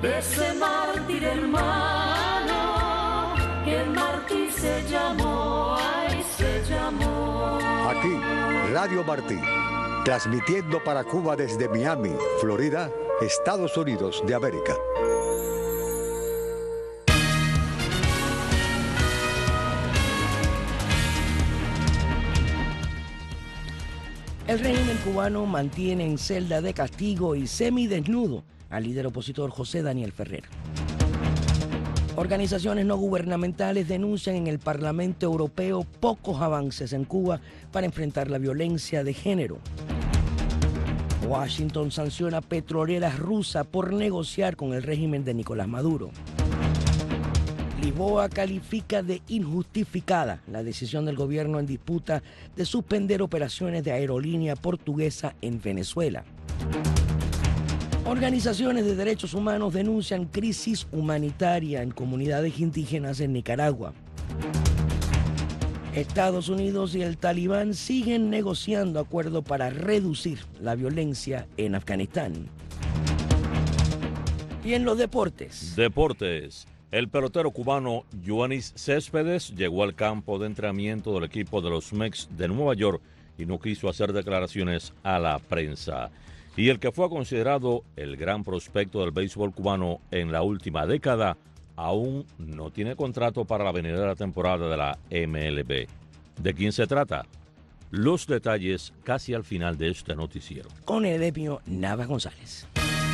de ese mártir hermano, que el mártir se llamó, ay, se llamó. Aquí, Radio Martí, transmitiendo para Cuba desde Miami, Florida, Estados Unidos de América. El régimen cubano mantiene en celda de castigo y semidesnudo al líder opositor José Daniel Ferrer. Organizaciones no gubernamentales denuncian en el Parlamento Europeo pocos avances en Cuba para enfrentar la violencia de género. Washington sanciona petroleras rusas por negociar con el régimen de Nicolás Maduro. Lisboa califica de injustificada la decisión del gobierno en disputa de suspender operaciones de aerolínea portuguesa en Venezuela. Organizaciones de derechos humanos denuncian crisis humanitaria en comunidades indígenas en Nicaragua. Estados Unidos y el Talibán siguen negociando acuerdos para reducir la violencia en Afganistán. Y en los deportes. El pelotero cubano Yoenis Céspedes llegó al campo de entrenamiento del equipo de los Mets de Nueva York y no quiso hacer declaraciones a la prensa. Y el que fue considerado el gran prospecto del béisbol cubano en la última década, aún no tiene contrato para la venidera temporada de la MLB. ¿De quién se trata? Los detalles casi al final de este noticiero. Con Edemio Navas González.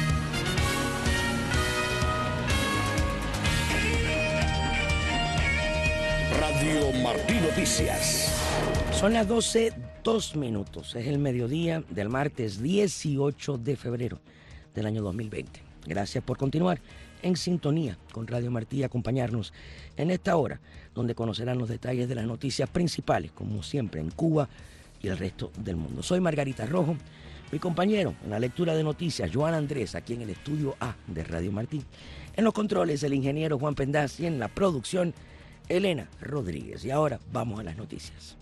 Radio Martí Noticias. Son las 12:02. Es el mediodía del martes 18 de febrero del año 2020. Gracias por continuar en sintonía con Radio Martí y acompañarnos en esta hora, donde conocerán los detalles de las noticias principales, como siempre, en Cuba y el resto del mundo. Soy Margarita Rojo, mi compañero en la lectura de noticias, Joan Andrés, aquí en el estudio A de Radio Martí. En los controles, el ingeniero Juan Pendaz, y en la producción, Elena Rodríguez. Y ahora vamos a las noticias.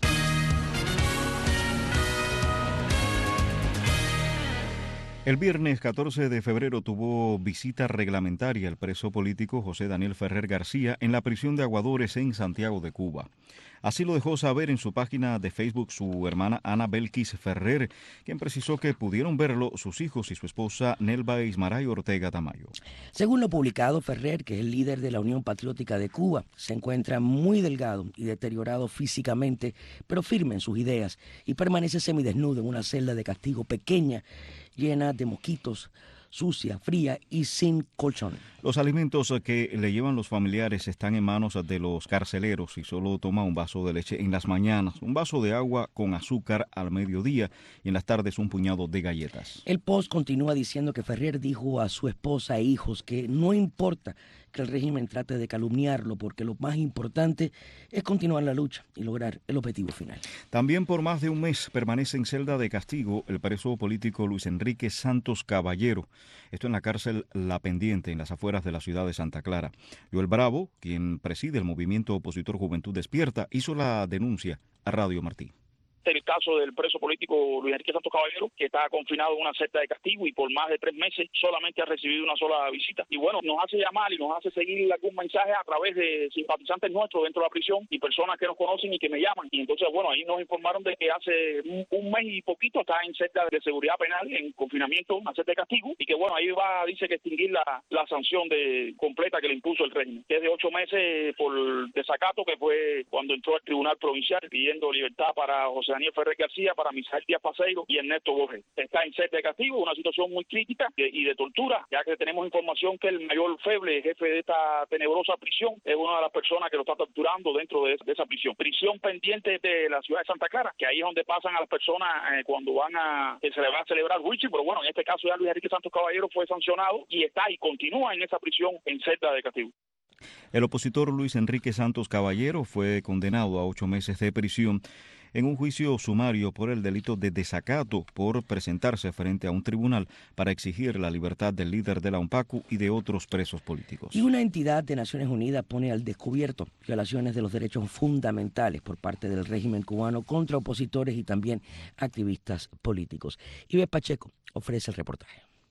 El viernes 14 de febrero tuvo visita reglamentaria el preso político José Daniel Ferrer García en la prisión de Aguadores en Santiago de Cuba. Así lo dejó saber en su página de Facebook su hermana Ana Belkis Ferrer, quien precisó que pudieron verlo sus hijos y su esposa Nelva Ismaray Ortega Tamayo. Según lo publicado, Ferrer, que es el líder de la Unión Patriótica de Cuba, se encuentra muy delgado y deteriorado físicamente, pero firme en sus ideas, y permanece semidesnudo en una celda de castigo pequeña, llena de mosquitos, sucia, fría y sin colchón. Los alimentos que le llevan los familiares están en manos de los carceleros y solo toma un vaso de leche en las mañanas, un vaso de agua con azúcar al mediodía y en las tardes un puñado de galletas. El post continúa diciendo que Ferrer dijo a su esposa e hijos que no importa que el régimen trate de calumniarlo, porque lo más importante es continuar la lucha y lograr el objetivo final. También por más de un mes permanece en celda de castigo el preso político Luis Enrique Santos Caballero. Esto en la cárcel La Pendiente, en las afueras de la ciudad de Santa Clara. Joel Bravo, quien preside el movimiento opositor Juventud Despierta, hizo la denuncia a Radio Martí. El caso del preso político Luis Enrique Santos Caballero, que está confinado en una celda de castigo y por más de 3 meses solamente ha recibido una sola visita. Y bueno, nos hace llamar y nos hace seguir algún mensaje a través de simpatizantes nuestros dentro de la prisión y personas que nos conocen y que me llaman. Y entonces, bueno, ahí nos informaron de que hace un mes y poquito está en celda de seguridad penal, en confinamiento, una celda de castigo, y que bueno, ahí va, dice que extinguir la sanción completa que le impuso el régimen, que es de 8 meses por desacato, que fue cuando entró al Tribunal Provincial pidiendo libertad para José Daniel Ferrer García, para Misael Díaz Paseiro y Ernesto Borges. Está en celda de castigo, una situación muy crítica y de tortura, ya que tenemos información que el mayor Feble, jefe de esta tenebrosa prisión, es una de las personas que lo está torturando dentro de esa prisión. Prisión pendiente de la ciudad de Santa Clara, que ahí es donde pasan a las personas cuando se le va a celebrar juicio, pero bueno, en este caso ya Luis Enrique Santos Caballero fue sancionado y está y continúa en esa prisión en celda de castigo. El opositor Luis Enrique Santos Caballero fue condenado a 8 meses de prisión en un juicio sumario por el delito de desacato por presentarse frente a un tribunal para exigir la libertad del líder de la UNPACU y de otros presos políticos. Y una entidad de Naciones Unidas pone al descubierto violaciones de los derechos fundamentales por parte del régimen cubano contra opositores y también activistas políticos. Ives Pacheco ofrece el reportaje.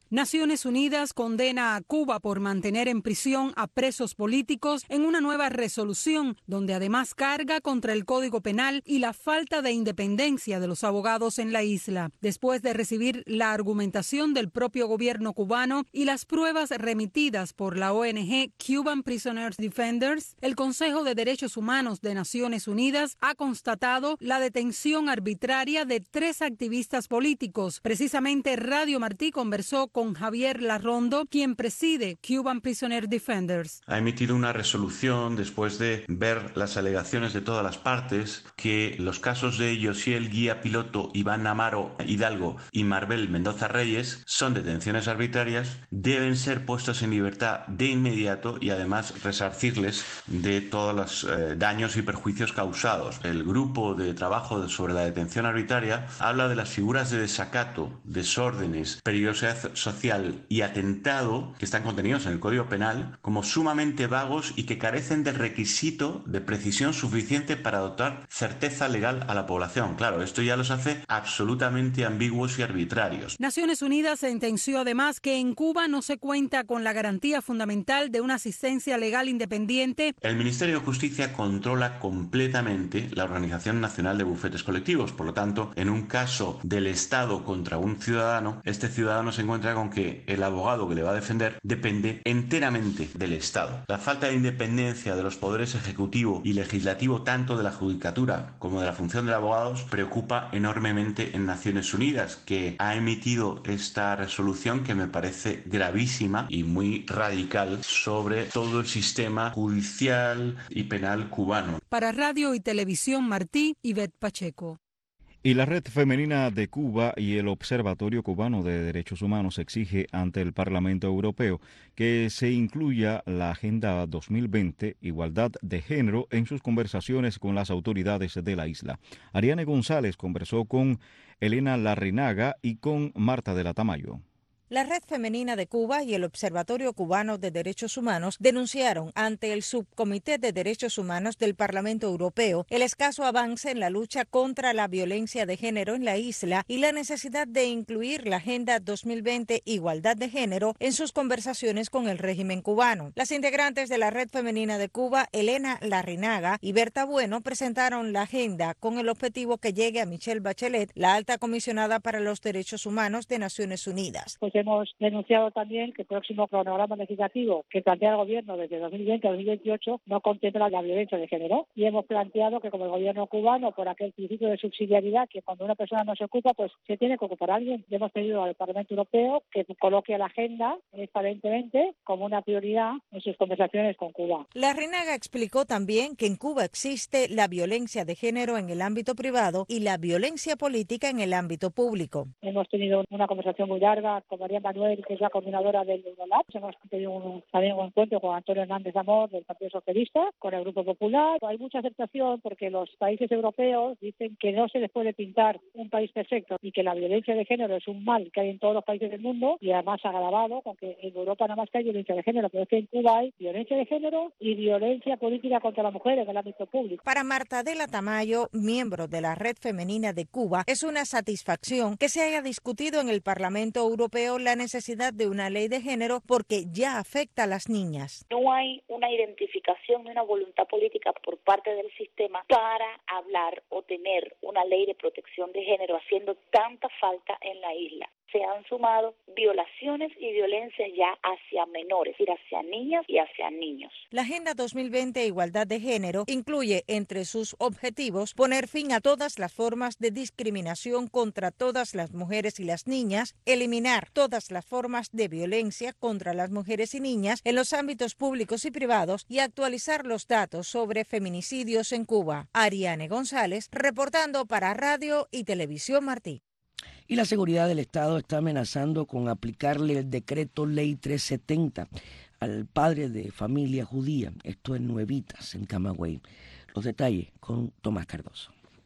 Naciones Unidas condena a Cuba por mantener en prisión a presos políticos en una nueva resolución, donde además carga contra el Código Penal y la falta de independencia de los abogados en la isla. Después de recibir la argumentación del propio gobierno cubano y las pruebas remitidas por la ONG Cuban Prisoners Defenders, el Consejo de Derechos Humanos de Naciones Unidas ha constatado la detención arbitraria de 3 activistas políticos. Precisamente Radio Martí conversó con Javier Larrondo, quien preside Cuban Prisoners Defenders. Ha emitido una resolución después de ver las alegaciones de todas las partes que los casos de Yosiel Guía Piloto, Iván Amaro Hidalgo y Marbel Mendoza Reyes son detenciones arbitrarias, deben ser puestos en libertad de inmediato y además resarcirles de todos los daños y perjuicios causados. El grupo de trabajo sobre la detención arbitraria habla de las figuras de desacato, desórdenes, peligrosidad social y atentado que están contenidos en el Código Penal como sumamente vagos y que carecen del requisito de precisión suficiente para dotar certeza legal a la población. Claro, esto ya los hace absolutamente ambiguos y arbitrarios. Naciones Unidas sentenció además que en Cuba no se cuenta con la garantía fundamental de una asistencia legal independiente. El Ministerio de Justicia controla completamente la Organización Nacional de Bufetes Colectivos. Por lo tanto, en un caso del Estado contra un ciudadano, este ciudadano se encuentra con que el abogado que le va a defender depende enteramente del Estado. La falta de independencia de los poderes ejecutivo y legislativo, tanto de la judicatura como de la función de abogados, preocupa enormemente en Naciones Unidas, que ha emitido esta resolución que me parece gravísima y muy radical sobre todo el sistema judicial y penal cubano. Para Radio y Televisión Martí, Ivette Pacheco. Y la Red Femenina de Cuba y el Observatorio Cubano de Derechos Humanos exige ante el Parlamento Europeo que se incluya la Agenda 2020 Igualdad de Género en sus conversaciones con las autoridades de la isla. Ariane González conversó con Elena Larrinaga y con Marta de la Tamayo. La Red Femenina de Cuba y el Observatorio Cubano de Derechos Humanos denunciaron ante el Subcomité de Derechos Humanos del Parlamento Europeo el escaso avance en la lucha contra la violencia de género en la isla y la necesidad de incluir la Agenda 2020 Igualdad de Género en sus conversaciones con el régimen cubano. Las integrantes de la Red Femenina de Cuba, Elena Larrinaga y Berta Bueno, presentaron la agenda con el objetivo que llegue a Michelle Bachelet, la alta comisionada para los derechos humanos de Naciones Unidas. Hemos denunciado también que el próximo cronograma legislativo que plantea el Gobierno desde 2020 a 2028 no contempla la violencia de género y hemos planteado que como el Gobierno cubano, por aquel principio de subsidiariedad, que cuando una persona no se ocupa, pues se tiene que ocupar a alguien. Y hemos pedido al Parlamento Europeo que coloque la agenda transparentemente como una prioridad en sus conversaciones con Cuba. Larrinaga explicó también que en Cuba existe la violencia de género en el ámbito privado y la violencia política en el ámbito público. Hemos tenido una conversación muy larga con María Manuel, que es la coordinadora del Eurolab. Hemos tenido también un encuentro con Antonio Hernández Amor del Partido Socialista, con el Grupo Popular. Hay mucha aceptación porque los países europeos dicen que no se les puede pintar un país perfecto y que la violencia de género es un mal que hay en todos los países del mundo y además agravado con que en Europa nada más que hay violencia de género, pero es que en Cuba hay violencia de género y violencia política contra la mujer en el ámbito público. Para Marta de la Tamayo, miembro de la Red Femenina de Cuba, es una satisfacción que se haya discutido en el Parlamento Europeo la necesidad de una ley de género porque ya afecta a las niñas. No hay una identificación ni una voluntad política por parte del sistema para hablar o tener una ley de protección de género haciendo tanta falta en la isla. Se han sumado violaciones y violencias ya hacia menores, es decir, hacia niñas y hacia niños. La Agenda 2020 Igualdad de Género incluye entre sus objetivos poner fin a todas las formas de discriminación contra todas las mujeres y las niñas, eliminar todas las formas de violencia contra las mujeres y niñas en los ámbitos públicos y privados y actualizar los datos sobre feminicidios en Cuba. Ariane González, reportando para Radio y Televisión Martí. Y la seguridad del Estado está amenazando con aplicarle el decreto ley 370 al padre de familia judía, esto en Nuevitas, en Camagüey. Los detalles con Tomás Cardoso.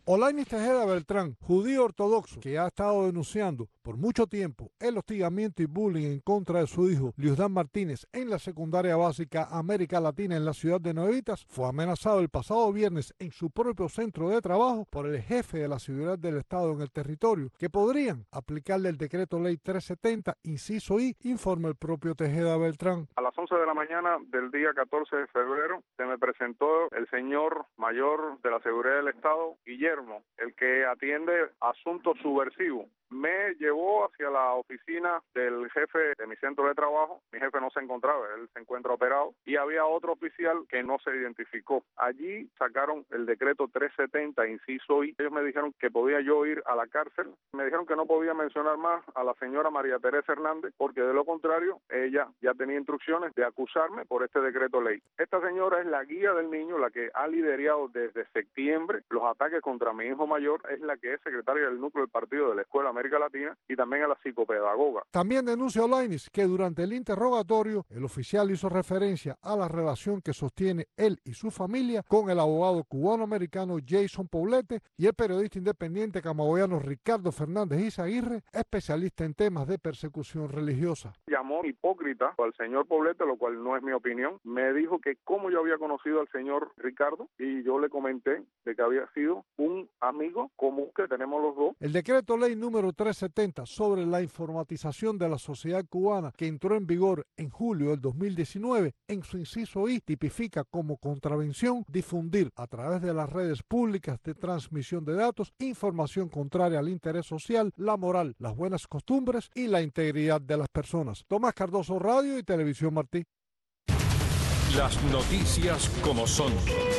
Olainis Tejeda Beltrán, judío ortodoxo, que ha estado denunciando por mucho tiempo el hostigamiento y bullying en contra de su hijo, Liusdán Martínez, en la secundaria básica América Latina en la ciudad de Nuevitas, fue amenazado el pasado viernes en su propio centro de trabajo por el jefe de la seguridad del Estado en el territorio, que podrían aplicarle el decreto ley 370, inciso I, informa el propio Tejeda Beltrán. A las 11 de la mañana del día 14 de febrero se me presentó el señor mayor de la seguridad del Estado, Guillermo, el que atiende asuntos subversivos. Me llevó hacia la oficina del jefe de mi centro de trabajo. Mi jefe no se encontraba, él se encuentra operado, y había otro oficial que no se identificó. Allí sacaron el decreto 370, inciso I. Ellos me dijeron que podía yo ir a la cárcel. Me dijeron que no podía mencionar más a la señora María Teresa Hernández, porque de lo contrario, ella ya tenía instrucciones de acusarme por este decreto ley. Esta señora es la guía del niño, la que ha liderado desde septiembre los ataques contra mi hijo mayor, es la que es secretaria del núcleo del partido de la Escuela América Latina y también a la psicopedagoga. También denuncia Olainis que durante el interrogatorio el oficial hizo referencia a la relación que sostiene él y su familia con el abogado cubano-americano Jason Poblete y el periodista independiente camagüeyano Ricardo Fernández Izaguirre, especialista en temas de persecución religiosa. Llamó hipócrita al señor Poblete, lo cual no es mi opinión. Me dijo que cómo yo había conocido al señor Ricardo, y yo le comenté de que había sido un amigo común que tenemos los dos. El decreto ley número 370 sobre la informatización de la sociedad cubana, que entró en vigor en julio del 2019, en su inciso I tipifica como contravención difundir a través de las redes públicas de transmisión de datos información contraria al interés social, la moral, las buenas costumbres y la integridad de las personas. Tomás Cardoso, Radio y Televisión Martí. Las noticias como son.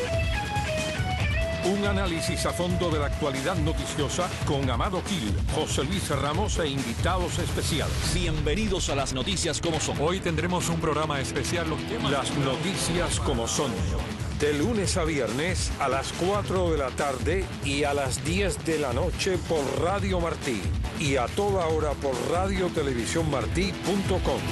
Un análisis a fondo de la actualidad noticiosa con Amado Gil, José Luis Ramos e invitados especiales. Bienvenidos a las noticias como son. Hoy tendremos un programa especial, los temas. Las noticias como son. De lunes a viernes a las 4 de la tarde y a las 10 de la noche por Radio Martí. Y a toda hora por radiotelevisiónmartí.com.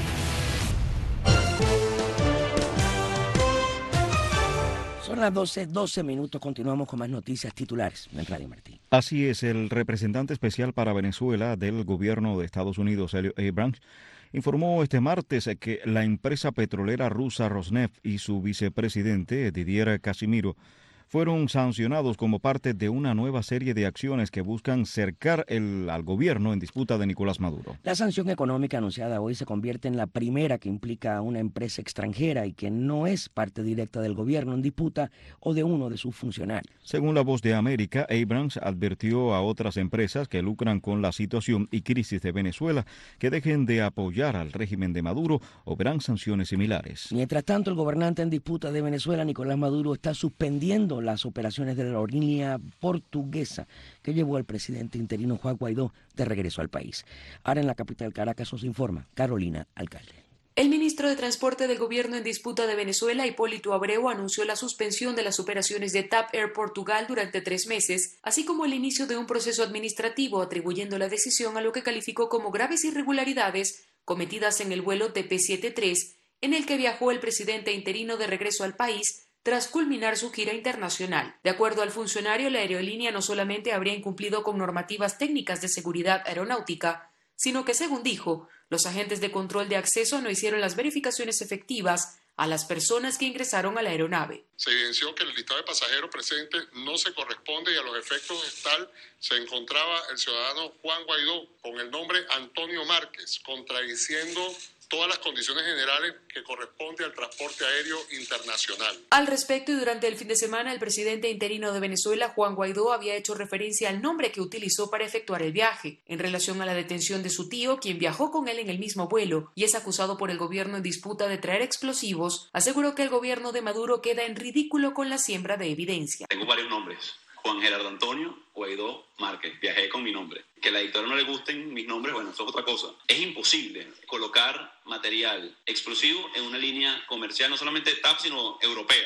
Son las 12 minutos. Continuamos con más noticias titulares en Radio Martí. Así es, el representante especial para Venezuela del gobierno de Estados Unidos, Elliot Abrams, informó este martes que la empresa petrolera rusa Rosneft y su vicepresidente, Didier Casimiro, fueron sancionados como parte de una nueva serie de acciones que buscan cercar al gobierno en disputa de Nicolás Maduro. La sanción económica anunciada hoy se convierte en la primera que implica a una empresa extranjera y que no es parte directa del gobierno en disputa o de uno de sus funcionarios. Según La Voz de América, Abrams advirtió a otras empresas que lucran con la situación y crisis de Venezuela que dejen de apoyar al régimen de Maduro o verán sanciones similares. Mientras tanto, el gobernante en disputa de Venezuela, Nicolás Maduro, está suspendiendo las operaciones de la aerolínea portuguesa que llevó al presidente interino Juan Guaidó de regreso al país. Ahora en la capital Caracas nos informa Carolina Alcalde. El ministro de Transporte del gobierno en disputa de Venezuela, Hipólito Abreu, anunció la suspensión de las operaciones de TAP Air Portugal durante 3 meses, así como el inicio de un proceso administrativo, atribuyendo la decisión a lo que calificó como graves irregularidades cometidas en el vuelo TP-73, en el que viajó el presidente interino de regreso al país tras culminar su gira internacional. De acuerdo al funcionario, la aerolínea no solamente habría incumplido con normativas técnicas de seguridad aeronáutica, sino que, según dijo, los agentes de control de acceso no hicieron las verificaciones efectivas a las personas que ingresaron a la aeronave. Se evidenció que el listado de pasajeros presente no se corresponde y a los efectos tal se encontraba el ciudadano Juan Guaidó con el nombre Antonio Márquez, contradiciendo todas las condiciones generales que corresponde al transporte aéreo internacional. Al respecto, y durante el fin de semana, el presidente interino de Venezuela, Juan Guaidó, había hecho referencia al nombre que utilizó para efectuar el viaje, en relación a la detención de su tío, quien viajó con él en el mismo vuelo y es acusado por el gobierno en disputa de traer explosivos. Aseguró que el gobierno de Maduro queda en ridículo con la siembra de evidencia. Tengo varios nombres. Juan Gerardo Antonio Guaidó Márquez, viajé con mi nombre. Que a la dictadura no le gusten mis nombres, bueno, eso es otra cosa. Es imposible colocar material explosivo en una línea comercial, no solamente TAP, sino europea.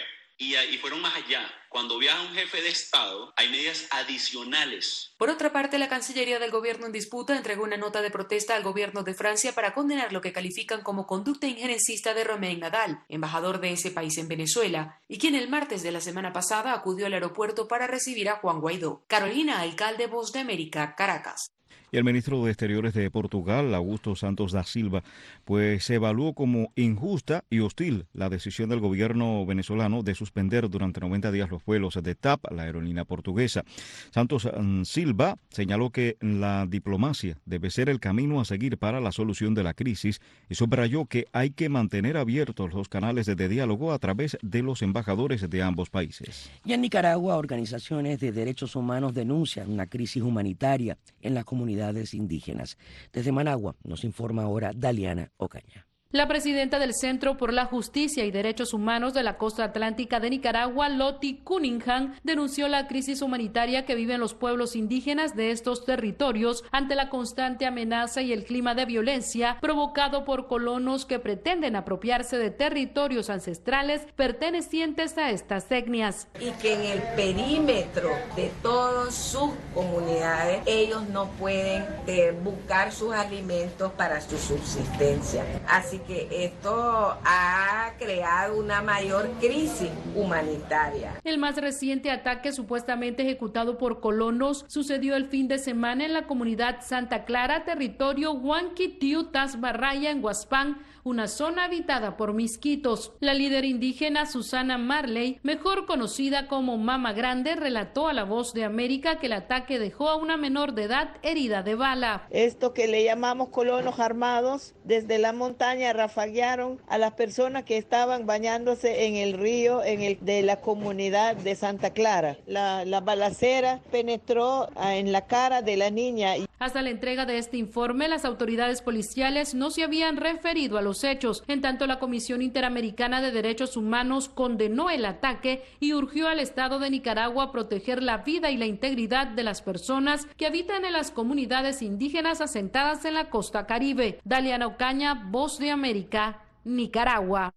Y fueron más allá. Cuando viaja un jefe de Estado, hay medidas adicionales. Por otra parte, la Cancillería del gobierno en disputa entregó una nota de protesta al gobierno de Francia para condenar lo que califican como conducta injerencista de Romain Nadal, embajador de ese país en Venezuela, y quien el martes de la semana pasada acudió al aeropuerto para recibir a Juan Guaidó. Carolina, alcalde Voz de América, Caracas. Y el ministro de Exteriores de Portugal, Augusto Santos da Silva, pues se evaluó como injusta y hostil la decisión del gobierno venezolano de suspender durante 90 días los vuelos de TAP, la aerolínea portuguesa. Santos Silva señaló que la diplomacia debe ser el camino a seguir para la solución de la crisis y subrayó que hay que mantener abiertos los canales de diálogo a través de los embajadores de ambos países. Y en Nicaragua, organizaciones de derechos humanos denuncian una crisis humanitaria en las comunidades indígenas. Desde Managua nos informa ahora Daliana Ocaña. La presidenta del Centro por la Justicia y Derechos Humanos de la Costa Atlántica de Nicaragua, Lottie Cunningham, denunció la crisis humanitaria que viven los pueblos indígenas de estos territorios ante la constante amenaza y el clima de violencia provocado por colonos que pretenden apropiarse de territorios ancestrales pertenecientes a estas etnias. Y que en el perímetro de todas sus comunidades ellos no pueden buscar sus alimentos para su subsistencia. Así que esto ha creado una mayor crisis humanitaria. El más reciente ataque supuestamente ejecutado por colonos sucedió el fin de semana en la comunidad Santa Clara, territorio Huanquitiu Tasbarraya en Huaspán, una zona habitada por misquitos. La líder indígena Susana Marley, mejor conocida como Mama Grande, relató a La Voz de América que el ataque dejó a una menor de edad herida de bala. Esto que le llamamos colonos armados, desde la montaña rafaguearon a las personas que estaban bañándose en el río de la comunidad de Santa Clara. La balacera penetró en la cara de la niña. Hasta la entrega de este informe, las autoridades policiales no se habían referido a los hechos. En tanto, la Comisión Interamericana de Derechos Humanos condenó el ataque y urgió al Estado de Nicaragua a proteger la vida y la integridad de las personas que habitan en las comunidades indígenas asentadas en la costa caribe. Daliana Ocaña, Voz de América, Nicaragua.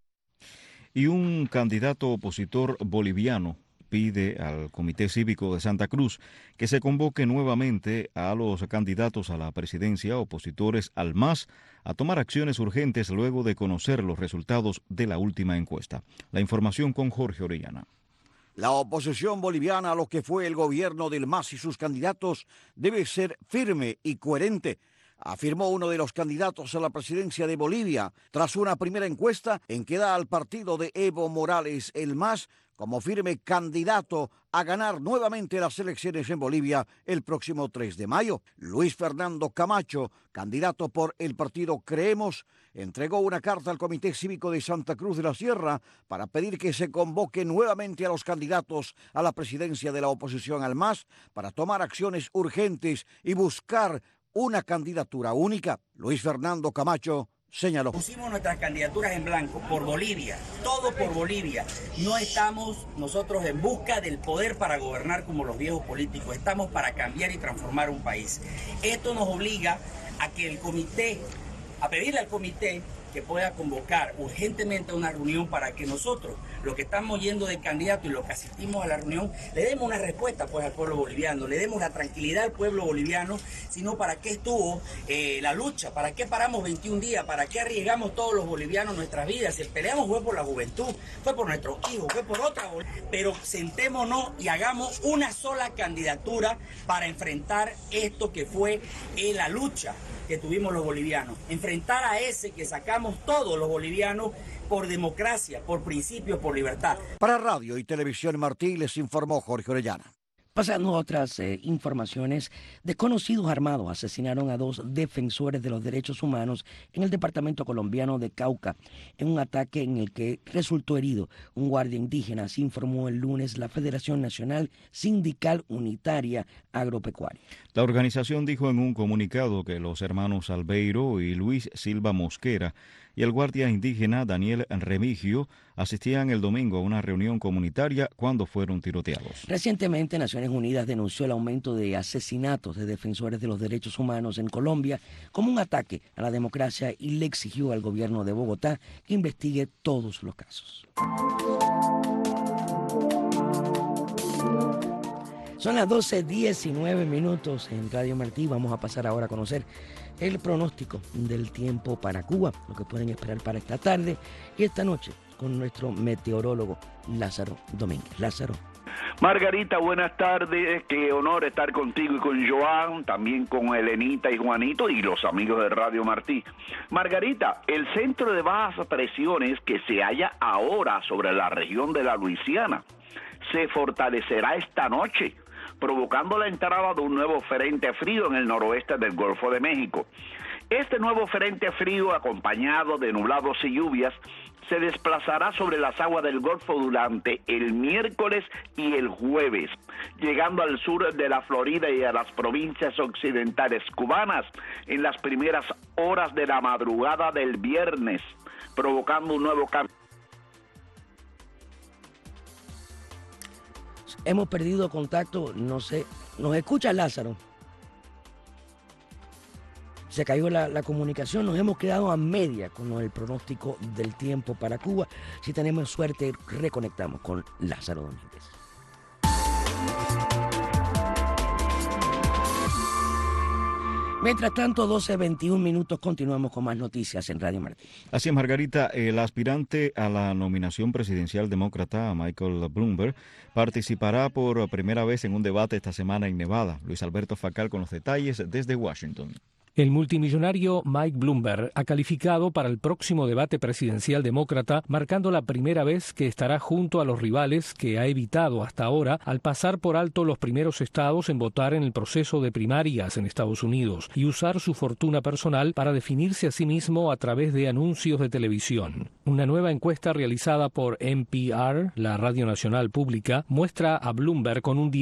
Y un candidato opositor boliviano pide al Comité Cívico de Santa Cruz que se convoque nuevamente a los candidatos a la presidencia opositores al MAS a tomar acciones urgentes luego de conocer los resultados de la última encuesta. La información con Jorge Orellana. La oposición boliviana a lo que fue el gobierno del MAS y sus candidatos debe ser firme y coherente, afirmó uno de los candidatos a la presidencia de Bolivia, tras una primera encuesta en que da al partido de Evo Morales, el MAS, como firme candidato a ganar nuevamente las elecciones en Bolivia el próximo 3 de mayo. Luis Fernando Camacho, candidato por el partido Creemos, entregó una carta al Comité Cívico de Santa Cruz de la Sierra para pedir que se convoque nuevamente a los candidatos a la presidencia de la oposición al MAS para tomar acciones urgentes y buscar una candidatura única. Luis Fernando Camacho señaló. Pusimos nuestras candidaturas en blanco por Bolivia, todo por Bolivia. No estamos nosotros en busca del poder para gobernar como los viejos políticos, estamos para cambiar y transformar un país. Esto nos obliga a que el comité, a pedirle al comité que pueda convocar urgentemente una reunión para que nosotros, los que estamos yendo de candidato y los que asistimos a la reunión, le demos una respuesta pues al pueblo boliviano, le demos la tranquilidad al pueblo boliviano, sino para qué estuvo la lucha, para qué paramos 21 días, para qué arriesgamos todos los bolivianos nuestras vidas. Si peleamos fue por la juventud, fue por nuestros hijos, fue por otra, pero sentémonos y hagamos una sola candidatura para enfrentar esto que fue la lucha que tuvimos los bolivianos, enfrentar a ese que sacamos todos los bolivianos por democracia, por principios, por libertad. Para Radio y Televisión Martí les informó Jorge Orellana. Pasando a otras informaciones, desconocidos armados asesinaron a 2 defensores de los derechos humanos en el departamento colombiano de Cauca, en un ataque en el que resultó herido un guardia indígena, así informó el lunes la Federación Nacional Sindical Unitaria Agropecuaria. La organización dijo en un comunicado que los hermanos Albeiro y Luis Silva Mosquera y el guardia indígena Daniel Remigio asistían el domingo a una reunión comunitaria cuando fueron tiroteados. Recientemente, Naciones Unidas denunció el aumento de asesinatos de defensores de los derechos humanos en Colombia como un ataque a la democracia y le exigió al gobierno de Bogotá que investigue todos los casos. Son las 12:19 en Radio Martí. Vamos a pasar ahora a conocer el pronóstico del tiempo para Cuba, lo que pueden esperar para esta tarde y esta noche con nuestro meteorólogo Lázaro Domínguez. Lázaro. Margarita, buenas tardes, qué honor estar contigo y con Joan, también con Elenita y Juanito y los amigos de Radio Martí. Margarita, el centro de bajas presiones que se halla ahora sobre la región de la Luisiana se fortalecerá esta noche, provocando la entrada de un nuevo frente frío en el noroeste del Golfo de México. Este nuevo frente frío, acompañado de nublados y lluvias, se desplazará sobre las aguas del Golfo durante el miércoles y el jueves, llegando al sur de la Florida y a las provincias occidentales cubanas en las primeras horas de la madrugada del viernes, provocando un nuevo cambio. Hemos perdido contacto, no sé, ¿nos escucha Lázaro? Se cayó la comunicación, nos hemos quedado a media con el pronóstico del tiempo para Cuba. Si tenemos suerte, reconectamos con Lázaro Domínguez. Mientras tanto, 12:21, continuamos con más noticias en Radio Martí. Así es, Margarita, el aspirante a la nominación presidencial demócrata, Michael Bloomberg, participará por primera vez en un debate esta semana en Nevada. Luis Alberto Facal con los detalles desde Washington. El multimillonario Mike Bloomberg ha calificado para el próximo debate presidencial demócrata, marcando la primera vez que estará junto a los rivales que ha evitado hasta ahora al pasar por alto los primeros estados en votar en el proceso de primarias en Estados Unidos y usar su fortuna personal para definirse a sí mismo a través de anuncios de televisión. Una nueva encuesta realizada por NPR, la radio nacional pública, muestra a Bloomberg con un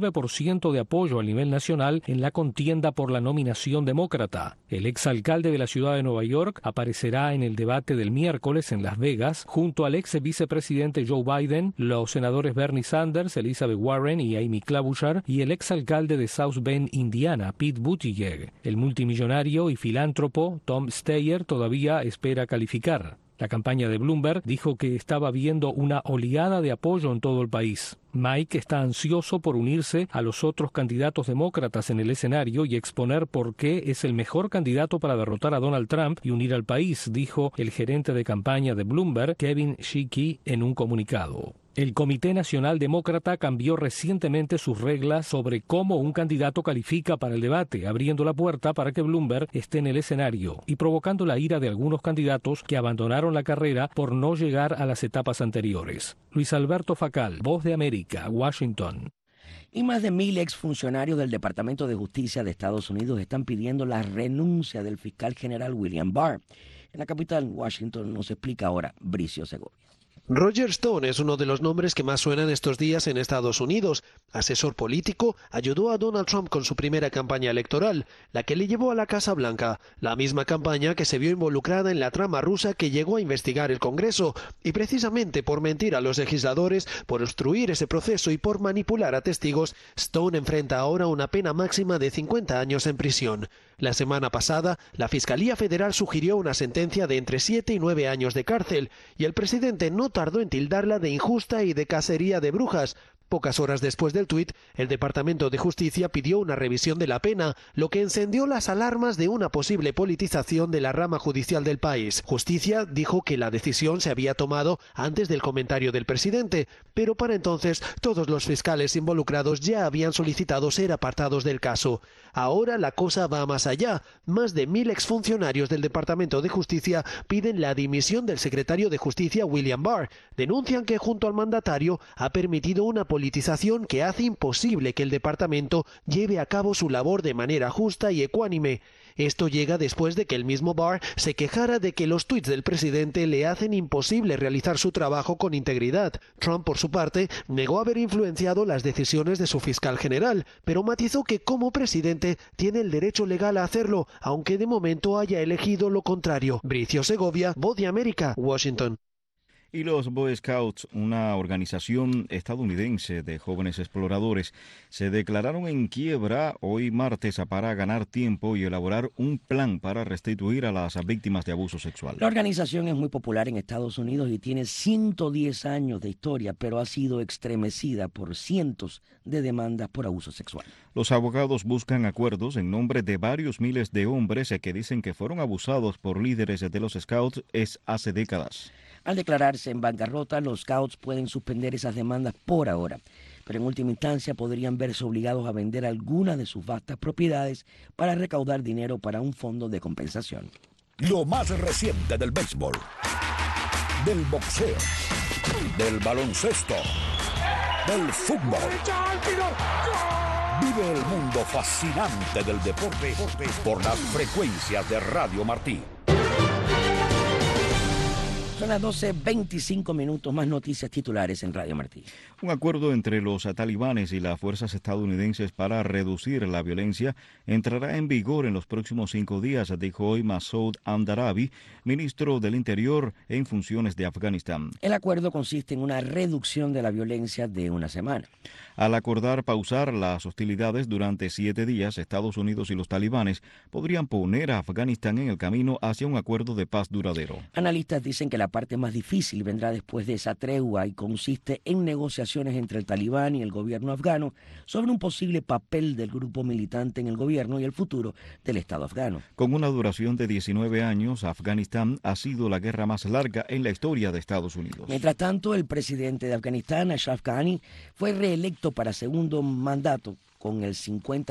19% de apoyo a nivel nacional en la contienda por la nominación demócrata. El exalcalde de la ciudad de Nueva York aparecerá en el debate del miércoles en Las Vegas junto al ex vicepresidente Joe Biden, los senadores Bernie Sanders, Elizabeth Warren y Amy Klobuchar y el exalcalde de South Bend, Indiana, Pete Buttigieg. El multimillonario y filántropo Tom Steyer todavía espera calificar. La campaña de Bloomberg dijo que estaba viendo una oleada de apoyo en todo el país. Mike está ansioso por unirse a los otros candidatos demócratas en el escenario y exponer por qué es el mejor candidato para derrotar a Donald Trump y unir al país, dijo el gerente de campaña de Bloomberg, Kevin Sheehy, en un comunicado. El Comité Nacional Demócrata cambió recientemente sus reglas sobre cómo un candidato califica para el debate, abriendo la puerta para que Bloomberg esté en el escenario y provocando la ira de algunos candidatos que abandonaron la carrera por no llegar a las etapas anteriores. Luis Alberto Facal, Voz de América, Washington. Y más de 1,000 exfuncionarios del Departamento de Justicia de Estados Unidos están pidiendo la renuncia del fiscal general William Barr. En la capital, Washington, nos explica ahora Bricio Segovia. Roger Stone es uno de los nombres que más suenan estos días en Estados Unidos. Asesor político, ayudó a Donald Trump con su primera campaña electoral, la que le llevó a la Casa Blanca, la misma campaña que se vio involucrada en la trama rusa que llegó a investigar el Congreso, y precisamente por mentir a los legisladores, por obstruir ese proceso y por manipular a testigos, Stone enfrenta ahora una pena máxima de 50 años en prisión. La semana pasada, la Fiscalía Federal sugirió una sentencia de entre 7 y 9 años de cárcel, y el presidente no tardó en tildarla de injusta y de cacería de brujas. Pocas horas después del tuit, el Departamento de Justicia pidió una revisión de la pena, lo que encendió las alarmas de una posible politización de la rama judicial del país. Justicia dijo que la decisión se había tomado antes del comentario del presidente, pero para entonces todos los fiscales involucrados ya habían solicitado ser apartados del caso. Ahora la cosa va más allá. Más de 1,000 exfuncionarios del Departamento de Justicia piden la dimisión del secretario de Justicia William Barr. Denuncian que junto al mandatario ha permitido una politización que hace imposible que el departamento lleve a cabo su labor de manera justa y ecuánime. Esto llega después de que el mismo Barr se quejara de que los tuits del presidente le hacen imposible realizar su trabajo con integridad. Trump, por su parte, negó haber influenciado las decisiones de su fiscal general, pero matizó que como presidente tiene el derecho legal a hacerlo, aunque de momento haya elegido lo contrario. Bricio Segovia, Voz de América, Washington. Y los Boy Scouts, una organización estadounidense de jóvenes exploradores, se declararon en quiebra hoy martes para ganar tiempo y elaborar un plan para restituir a las víctimas de abuso sexual. La organización es muy popular en Estados Unidos y tiene 110 años de historia, pero ha sido estremecida por cientos de demandas por abuso sexual. Los abogados buscan acuerdos en nombre de varios miles de hombres que dicen que fueron abusados por líderes de los Scouts hace décadas. Al declararse en bancarrota, los Scouts pueden suspender esas demandas por ahora, pero en última instancia podrían verse obligados a vender algunas de sus vastas propiedades para recaudar dinero para un fondo de compensación. Lo más reciente del béisbol, del boxeo, del baloncesto, del fútbol. Vive el mundo fascinante del deporte por las frecuencias de Radio Martí. Son las 12:25, más noticias titulares en Radio Martí. Un acuerdo entre los talibanes y las fuerzas estadounidenses para reducir la violencia entrará en vigor en los próximos 5 días, dijo hoy Masoud Andarabi, ministro del Interior en funciones de Afganistán. El acuerdo consiste en una reducción de la violencia de una semana. Al acordar pausar las hostilidades durante 7 días, Estados Unidos y los talibanes podrían poner a Afganistán en el camino hacia un acuerdo de paz duradero. Analistas dicen que la parte más difícil vendrá después de esa tregua y consiste en negociaciones entre el talibán y el gobierno afgano sobre un posible papel del grupo militante en el gobierno y el futuro del Estado afgano. Con una duración de 19 años, Afganistán ha sido la guerra más larga en la historia de Estados Unidos. Mientras tanto, el presidente de Afganistán, Ashraf Ghani, fue reelecto para segundo mandato con el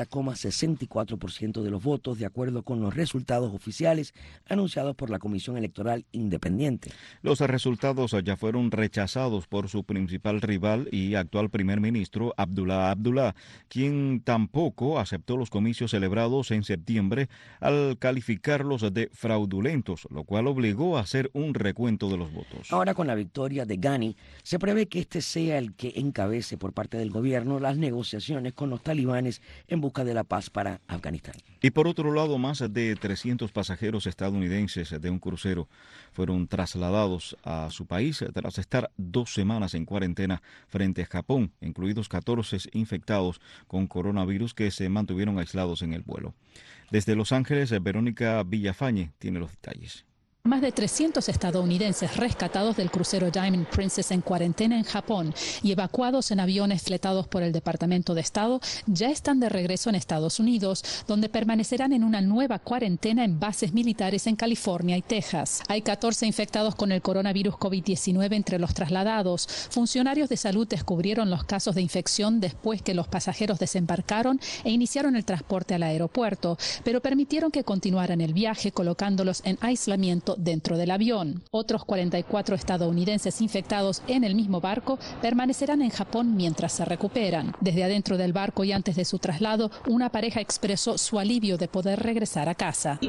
50,64% de los votos, de acuerdo con los resultados oficiales anunciados por la Comisión Electoral Independiente. Los resultados ya fueron rechazados por su principal rival y actual primer ministro, Abdullah Abdullah, quien tampoco aceptó los comicios celebrados en septiembre al calificarlos de fraudulentos, lo cual obligó a hacer un recuento de los votos. Ahora, con la victoria de Ghani, se prevé que este sea el que encabece por parte del gobierno las negociaciones con los talibanes en busca de la paz para Afganistán. Y por otro lado, más de 300 pasajeros estadounidenses de un crucero fueron trasladados a su país tras estar 2 semanas en cuarentena frente a Japón, incluidos 14 infectados con coronavirus que se mantuvieron aislados en el vuelo. Desde Los Ángeles, Verónica Villafañe tiene los detalles. Más de 300 estadounidenses rescatados del crucero Diamond Princess en cuarentena en Japón y evacuados en aviones fletados por el Departamento de Estado ya están de regreso en Estados Unidos, donde permanecerán en una nueva cuarentena en bases militares en California y Texas. Hay 14 infectados con el coronavirus COVID-19 entre los trasladados. Funcionarios de salud descubrieron los casos de infección después que los pasajeros desembarcaron e iniciaron el transporte al aeropuerto, pero permitieron que continuaran el viaje colocándolos en aislamiento dentro del avión. Otros 44 estadounidenses infectados en el mismo barco permanecerán en Japón mientras se recuperan. Desde adentro del barco y antes de su traslado, una pareja expresó su alivio de poder regresar a casa.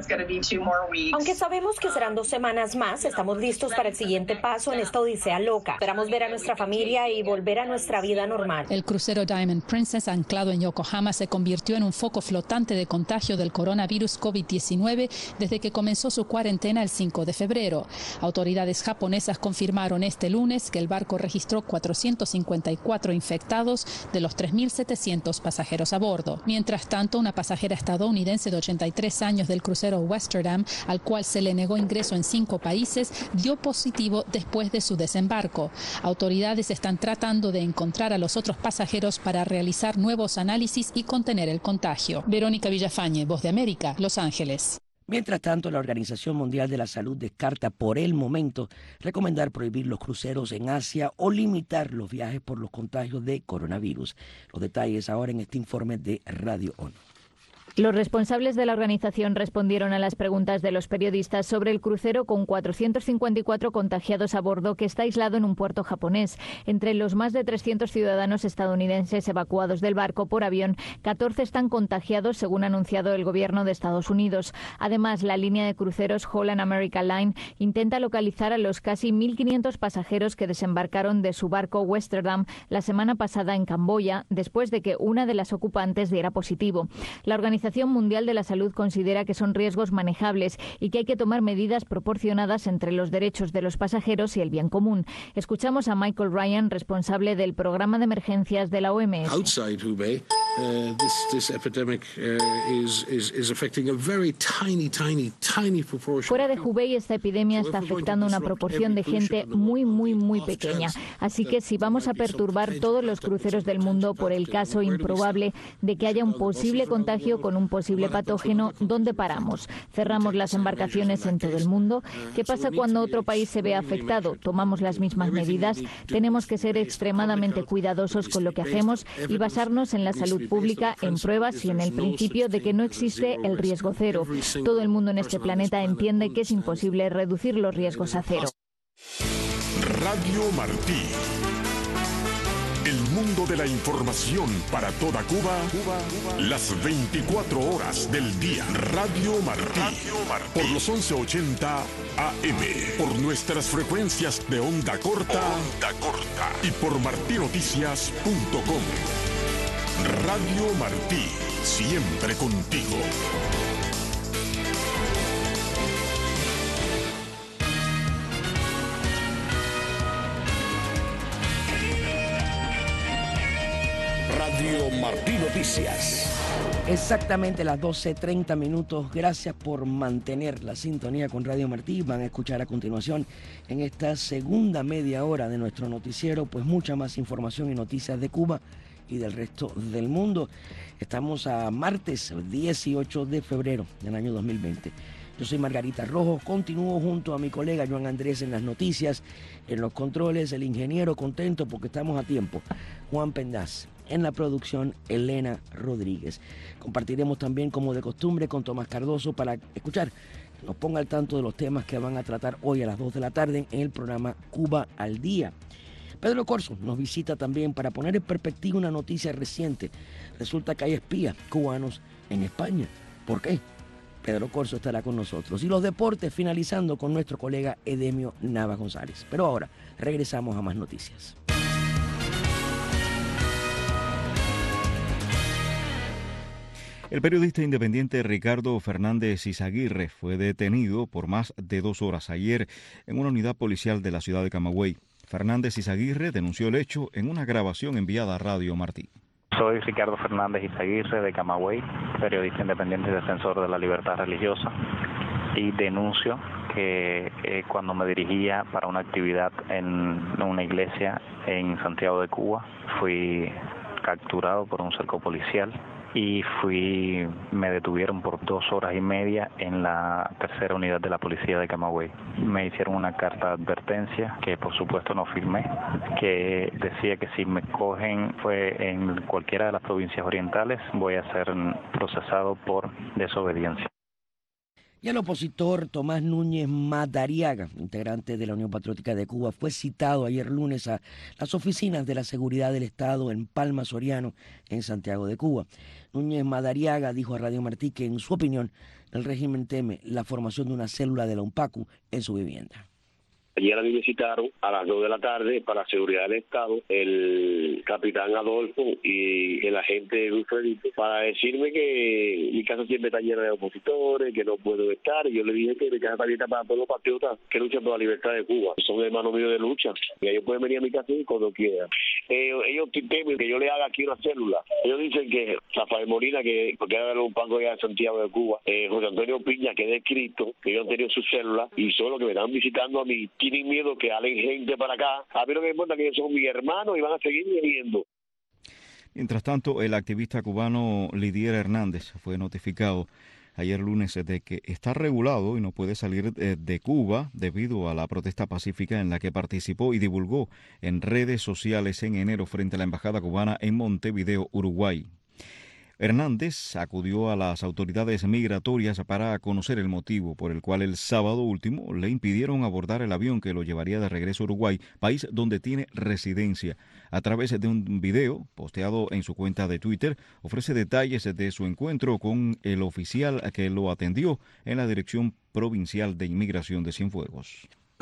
Aunque sabemos que serán 2 semanas más, estamos listos para el siguiente paso en esta odisea loca. Esperamos ver a nuestra familia y volver a nuestra vida normal. El crucero Diamond Princess, anclado en Yokohama, se convirtió en un foco flotante de contagio del coronavirus COVID-19 desde que comenzó su cuarentena el 5 de febrero. Autoridades japonesas confirmaron este lunes que el barco registró 454 infectados de los 3.700 pasajeros a bordo. Mientras tanto, una pasajera estadounidense de 83 años del crucero Westerdam, al cual se le negó ingreso en 5 países, dio positivo después de su desembarco. Autoridades están tratando de encontrar a los otros pasajeros para realizar nuevos análisis y contener el contagio. Verónica Villafañe, Voz de América, Los Ángeles. Mientras tanto, la Organización Mundial de la Salud descarta por el momento recomendar prohibir los cruceros en Asia o limitar los viajes por los contagios de coronavirus. Los detalles ahora en este informe de Radio ONU. Los responsables de la organización respondieron a las preguntas de los periodistas sobre el crucero con 454 contagiados a bordo que está aislado en un puerto japonés. Entre los más de 300 ciudadanos estadounidenses evacuados del barco por avión, 14 están contagiados, según ha anunciado el gobierno de Estados Unidos. Además, la línea de cruceros Holland America Line intenta localizar a los casi 1.500 pasajeros que desembarcaron de su barco Westerdam la semana pasada en Camboya, después de que una de las ocupantes diera positivo. La organización Organización Mundial de la Salud considera que son riesgos manejables y que hay que tomar medidas proporcionadas entre los derechos de los pasajeros y el bien común. Escuchamos a Michael Ryan, responsable del programa de emergencias de la OMS. Outside Hubei, this epidemic is affecting a very tiny proportion. Fuera de Hubei, esta epidemia está afectando a una proporción de gente muy pequeña. Así que si vamos a perturbar todos los cruceros del mundo por el caso improbable de que haya un posible contagio con un posible patógeno, ¿dónde paramos? ¿Cerramos las embarcaciones en todo el mundo? ¿Qué pasa cuando otro país se ve afectado? ¿Tomamos las mismas medidas? Tenemos que ser extremadamente cuidadosos con lo que hacemos y basarnos en la salud pública, en pruebas y en el principio de que no existe el riesgo cero. Todo el mundo en este planeta entiende que es imposible reducir los riesgos a cero. Radio Martí. El mundo de la información para toda Cuba, las 24 horas del día. Radio Martí. Por los 1180 AM. Por nuestras frecuencias de onda corta. Y por martinoticias.com. Radio Martí. Siempre contigo. Radio Martí Noticias. Exactamente las 12:30 minutos. Gracias por mantener la sintonía con Radio Martí. Van a escuchar a continuación en esta segunda media hora de nuestro noticiero pues mucha más información y noticias de Cuba y del resto del mundo. Estamos a martes 18 de febrero del año 2020. Yo soy Margarita Rojo, continúo junto a mi colega Joan Andrés en las noticias, en los controles, el ingeniero contento porque estamos a tiempo, Juan Pendaz. En la producción, Elena Rodríguez. Compartiremos también, como de costumbre, con Tomás Cardoso para escuchar, que nos ponga al tanto de los temas que van a tratar hoy a las 2 de la tarde en el programa Cuba al Día. Pedro Corso nos visita también para poner en perspectiva una noticia reciente. Resulta que hay espías cubanos en España. ¿Por qué? Pedro Corso estará con nosotros. Y los deportes finalizando con nuestro colega Edemio Nava González. Pero ahora regresamos a más noticias. El periodista independiente Ricardo Fernández Izaguirre fue detenido por más de 2 horas ayer en una unidad policial de la ciudad de Camagüey. Fernández Izaguirre denunció el hecho en una grabación enviada a Radio Martí. Soy Ricardo Fernández Izaguirre de Camagüey, periodista independiente y defensor de la libertad religiosa, y denuncio que cuando me dirigía para una actividad en una iglesia en Santiago de Cuba, fui capturado por un cerco policial y me detuvieron por 2 horas y media en la tercera unidad de la policía de Camagüey. Me hicieron una carta de advertencia que por supuesto no firmé, que decía que si me cogen en cualquiera de las provincias orientales voy a ser procesado por desobediencia. Y el opositor Tomás Núñez Madariaga, integrante de la Unión Patriótica de Cuba, fue citado ayer lunes a las oficinas de la Seguridad del Estado en Palma Soriano, en Santiago de Cuba. Núñez Madariaga dijo a Radio Martí que, en su opinión, el régimen teme la formación de una célula de la UNPACU en su vivienda. Ayer a mí me citaron a las 2 de la tarde para la seguridad del Estado el capitán Adolfo y el agente Luis Felipe para decirme que mi casa siempre está llena de opositores, que no puedo estar. Y yo le dije que mi casa está abierta para todos los patriotas que luchan por la libertad de Cuba. Son hermanos míos de lucha y ellos pueden venir a mi casa cuando quieran. Ellos temen que yo le haga aquí una célula. Ellos dicen que Rafael Molina, que porque era un banco ya de Santiago de Cuba, José Antonio Piña, que es de Cristo, que ellos han tenido su célula y son los que me están visitando a mí. Tienen miedo que halen gente para acá. A mí no me importa que ellos son mis hermanos y van a seguir viniendo. Mientras tanto, el activista cubano Lidier Hernández fue notificado ayer lunes de que está regulado y no puede salir de Cuba debido a la protesta pacífica en la que participó y divulgó en redes sociales en enero frente a la embajada cubana en Montevideo, Uruguay. Hernández acudió a las autoridades migratorias para conocer el motivo por el cual el sábado último le impidieron abordar el avión que lo llevaría de regreso a Uruguay, país donde tiene residencia. A través de un video posteado en su cuenta de Twitter, ofrece detalles de su encuentro con el oficial que lo atendió en la Dirección Provincial de Inmigración de Cienfuegos.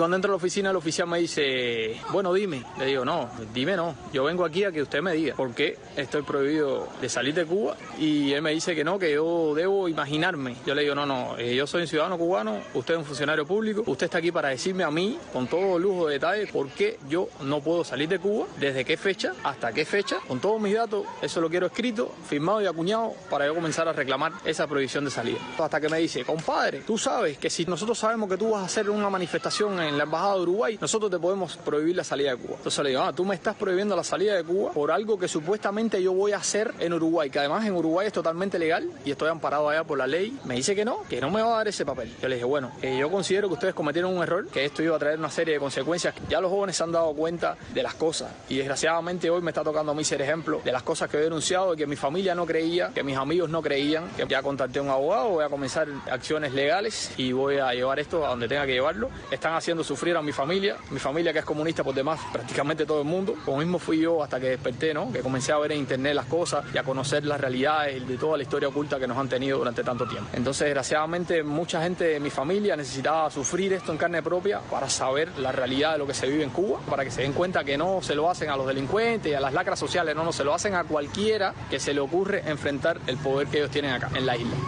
Cuando entro a la oficina, el oficial me dice, bueno, dime. Le digo, no, dime no. Yo vengo aquí a que usted me diga por qué estoy prohibido de salir de Cuba. Y él me dice que no, que yo debo imaginarme. Yo le digo, no, yo soy un ciudadano cubano, usted es un funcionario público, usted está aquí para decirme a mí, con todo lujo de detalle, por qué yo no puedo salir de Cuba, desde qué fecha, hasta qué fecha, con todos mis datos, eso lo quiero escrito, firmado y acuñado, para yo comenzar a reclamar esa prohibición de salida. Hasta que me dice, compadre, tú sabes que si nosotros sabemos que tú vas a hacer una manifestación en la Embajada de Uruguay, nosotros te podemos prohibir la salida de Cuba. Entonces le digo, tú me estás prohibiendo la salida de Cuba por algo que supuestamente yo voy a hacer en Uruguay, que además en Uruguay es totalmente legal y estoy amparado allá por la ley. Me dice que no me va a dar ese papel. Yo le dije, bueno, yo considero que ustedes cometieron un error, que esto iba a traer una serie de consecuencias. Ya los jóvenes se han dado cuenta de las cosas y desgraciadamente hoy me está tocando a mí ser ejemplo de las cosas que he denunciado y que mi familia no creía, que mis amigos no creían, que ya contacté a un abogado, voy a comenzar acciones legales y voy a llevar esto a donde tenga que llevarlo. Están haciendo sufrir a mi familia que es comunista por demás, prácticamente todo el mundo. Como mismo fui yo hasta que desperté, ¿no? Que comencé a ver en internet las cosas y a conocer las realidades de toda la historia oculta que nos han tenido durante tanto tiempo. Entonces, desgraciadamente, mucha gente de mi familia necesitaba sufrir esto en carne propia para saber la realidad de lo que se vive en Cuba, para que se den cuenta que no se lo hacen a los delincuentes y a las lacras sociales, no, se lo hacen a cualquiera que se le ocurre enfrentar el poder que ellos tienen acá, en la isla.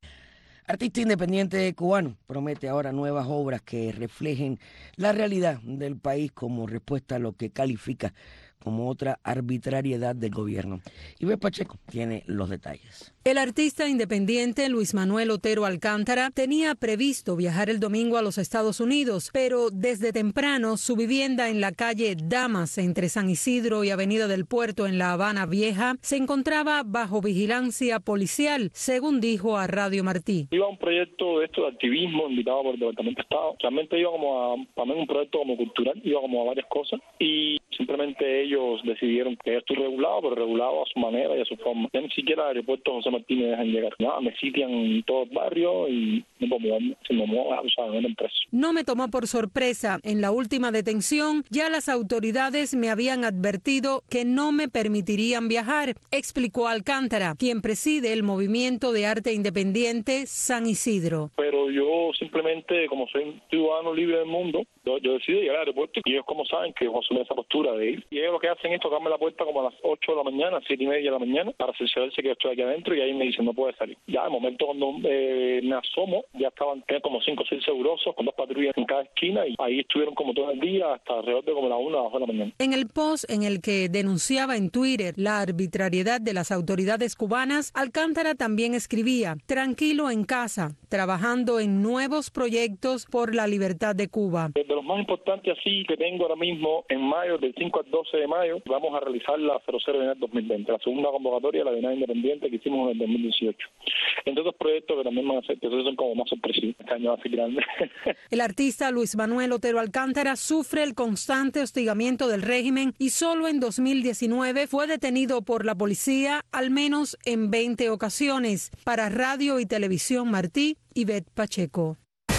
Artista independiente cubano promete ahora nuevas obras que reflejen la realidad del país como respuesta a lo que califica como otra arbitrariedad del gobierno. Ivette Pacheco tiene los detalles. El artista independiente Luis Manuel Otero Alcántara tenía previsto viajar el domingo a los Estados Unidos, pero desde temprano su vivienda en la calle Damas entre San Isidro y Avenida del Puerto en La Habana Vieja se encontraba bajo vigilancia policial, según dijo a Radio Martí. Iba a un proyecto de esto de activismo invitado por el Departamento de Estado. Realmente iba como a también un proyecto como cultural, iba como a varias cosas y simplemente ellos decidieron que estoy regulado, pero regulado a su manera y a su forma. Ya ni siquiera el aeropuerto José Martí me dejan llegar. Nada, me sitian en todo el barrio y no puedo moverme. Si me muevo, me meten preso. No me tomó por sorpresa. En la última detención, ya las autoridades me habían advertido que no me permitirían viajar, explicó Alcántara, quien preside el movimiento de arte independiente San Isidro. Pero yo simplemente, como soy un ciudadano libre del mundo, yo decidí llegar al aeropuerto y ellos como saben que yo asumí esa postura de ir. Y ellos lo que hacen es tocarme la puerta como a las 8 de la mañana, 7:30 de la mañana, para asegurarse que yo estoy aquí adentro y ahí me dicen no puede salir. Ya, de momento cuando me asomo, ya estaban como 5 o 6 segurosos con 2 patrullas en cada esquina y ahí estuvieron como todo el día hasta alrededor de como las 1 o 2 de la mañana. En el post en el que denunciaba en Twitter la arbitrariedad de las autoridades cubanas, Alcántara también escribía, tranquilo en casa, trabajando en nuevos proyectos por la libertad de Cuba. De los más importantes así que tengo ahora mismo, en mayo, del 5 al 12 de mayo, vamos a realizar la 00 Bienal 2020, la segunda convocatoria de la Bienal Independiente que hicimos en el 2018. Entre otros proyectos que también van a ser, que son como más sorpresivos, este año va a ser grande. El artista Luis Manuel Otero Alcántara sufre el constante hostigamiento del régimen y solo en 2019 fue detenido por la policía al menos en 20 ocasiones. Para Radio y Televisión Martí, Ivette Pacheco.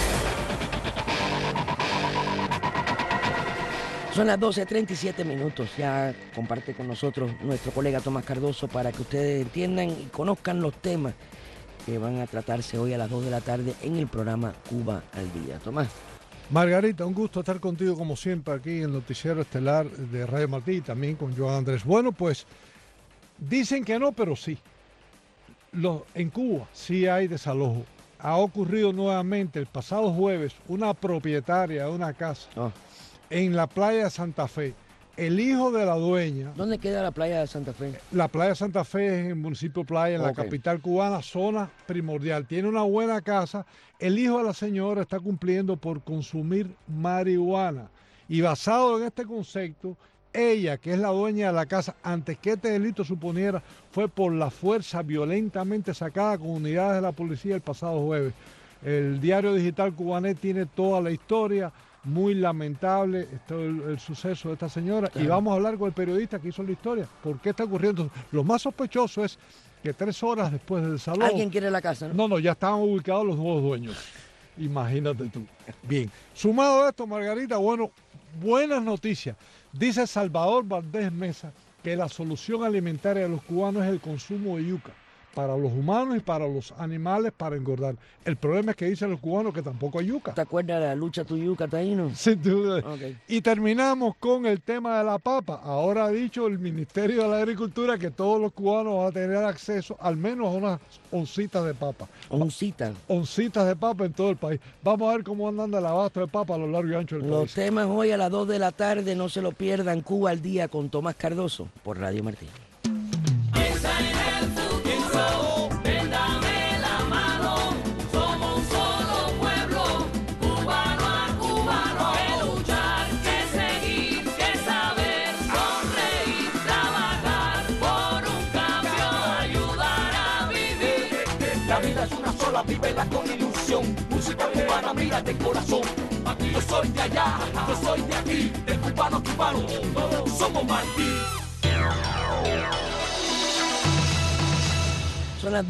Son las 12:37. Ya comparte con nosotros nuestro colega Tomás Cardoso para que ustedes entiendan y conozcan los temas que van a tratarse hoy a las 2 de la tarde en el programa Cuba al Día. Tomás. Margarita, un gusto estar contigo como siempre aquí en el noticiero estelar de Radio Martí y también con Joan Andrés. Bueno, pues dicen que no, pero sí. En Cuba sí hay desalojo. Ha ocurrido nuevamente el pasado jueves una propietaria de una casa en la playa de Santa Fe. El hijo de la dueña... ¿Dónde queda la playa de Santa Fe? La playa de Santa Fe es en el municipio de Playa, en la capital cubana, zona primordial. Tiene una buena casa. El hijo de la señora está cumpliendo por consumir marihuana. Y basado en este concepto, ella, que es la dueña de la casa, antes que este delito suponiera, fue por la fuerza violentamente sacada con unidades de la policía el pasado jueves. El diario digital Cubanet tiene toda la historia. Muy lamentable el suceso de esta señora. Claro. Y vamos a hablar con el periodista que hizo la historia. ¿Por qué está ocurriendo? Lo más sospechoso es que 3 horas después del desalojo... ¿Alguien quiere la casa? No, ya estaban ubicados los nuevos dueños. Imagínate tú. Bien. Sumado a esto, Margarita, bueno, buenas noticias. Dice Salvador Valdés Mesa que la solución alimentaria de los cubanos es el consumo de yuca. para los humanos y para los animales para engordar. El problema es que dicen los cubanos que tampoco hay yuca. ¿Te acuerdas de la lucha tu yuca, taíno? Sin duda. Okay. Y terminamos con el tema de la papa. Ahora ha dicho el Ministerio de la Agricultura que todos los cubanos van a tener acceso al menos a unas oncitas de papa. ¿Oncitas? Oncitas de papa en todo el país. Vamos a ver cómo andan el abasto de papa a lo largo y ancho del país. Los temas hoy a las 2 de la tarde, no se lo pierdan. Cuba al día con Tomás Cardoso por Radio Martí. Vívela con ilusión, música cubana, mira de corazón. Aquí yo soy de allá, yo soy de aquí, de cubano a cubano, todos somos Martí. Son las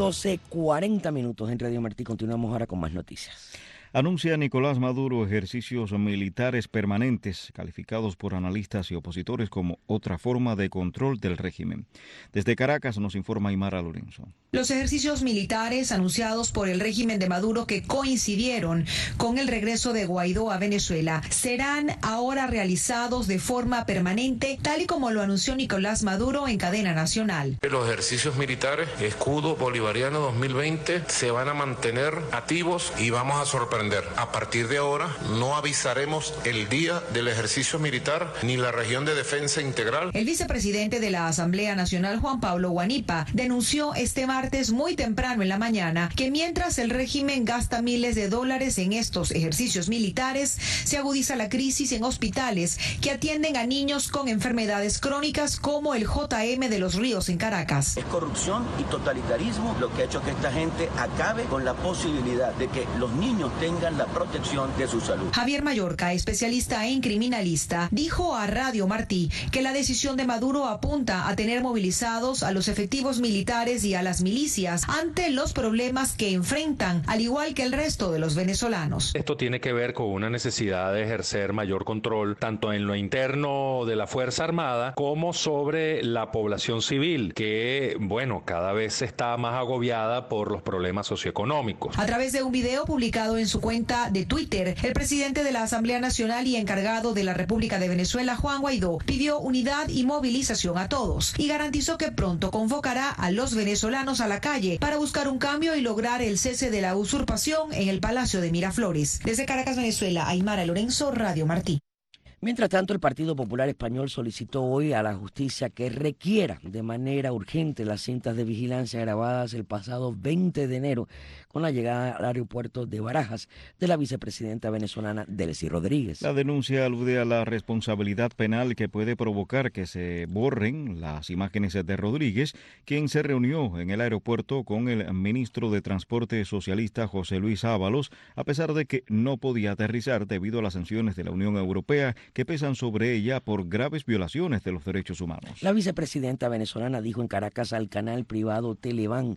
12:40 en Radio Martí. Continuamos ahora con más noticias. Anuncia Nicolás Maduro ejercicios militares permanentes, calificados por analistas y opositores como otra forma de control del régimen. Desde Caracas nos informa Aymara Lorenzo. Los ejercicios militares anunciados por el régimen de Maduro, que coincidieron con el regreso de Guaidó a Venezuela, serán ahora realizados de forma permanente, tal y como lo anunció Nicolás Maduro en cadena nacional. Los ejercicios militares Escudo Bolivariano 2020 se van a mantener activos y vamos a sorprender. A partir de ahora no avisaremos el día del ejercicio militar ni la región de defensa integral. El vicepresidente de la Asamblea Nacional, Juan Pablo Guanipa, denunció este martes muy temprano en la mañana que mientras el régimen gasta miles de dólares en estos ejercicios militares, se agudiza la crisis en hospitales que atienden a niños con enfermedades crónicas como el JM de Los Ríos en Caracas. Es corrupción y totalitarismo lo que ha hecho que esta gente acabe con la posibilidad de que los niños tengan la protección de su salud. Javier Mallorca, especialista en criminalista, dijo a Radio Martí que la decisión de Maduro apunta a tener movilizados a los efectivos militares y a las milicias ante los problemas que enfrentan, al igual que el resto de los venezolanos. Esto tiene que ver con una necesidad de ejercer mayor control tanto en lo interno de la Fuerza Armada como sobre la población civil, que, bueno, cada vez está más agobiada por los problemas socioeconómicos. A través de un video publicado en su cuenta de Twitter, el presidente de la Asamblea Nacional y encargado de la República de Venezuela, Juan Guaidó, pidió unidad y movilización a todos y garantizó que pronto convocará a los venezolanos a la calle para buscar un cambio y lograr el cese de la usurpación en el Palacio de Miraflores. Desde Caracas, Venezuela, Aymara Lorenzo, Radio Martí. Mientras tanto, el Partido Popular Español solicitó hoy a la justicia que requiera de manera urgente las cintas de vigilancia grabadas el pasado 20 de enero con la llegada al aeropuerto de Barajas de la vicepresidenta venezolana Delcy Rodríguez. La denuncia alude a la responsabilidad penal que puede provocar que se borren las imágenes de Rodríguez, quien se reunió en el aeropuerto con el ministro de Transporte socialista José Luis Ábalos, a pesar de que no podía aterrizar debido a las sanciones de la Unión Europea que pesan sobre ella por graves violaciones de los derechos humanos. La vicepresidenta venezolana dijo en Caracas al canal privado Televen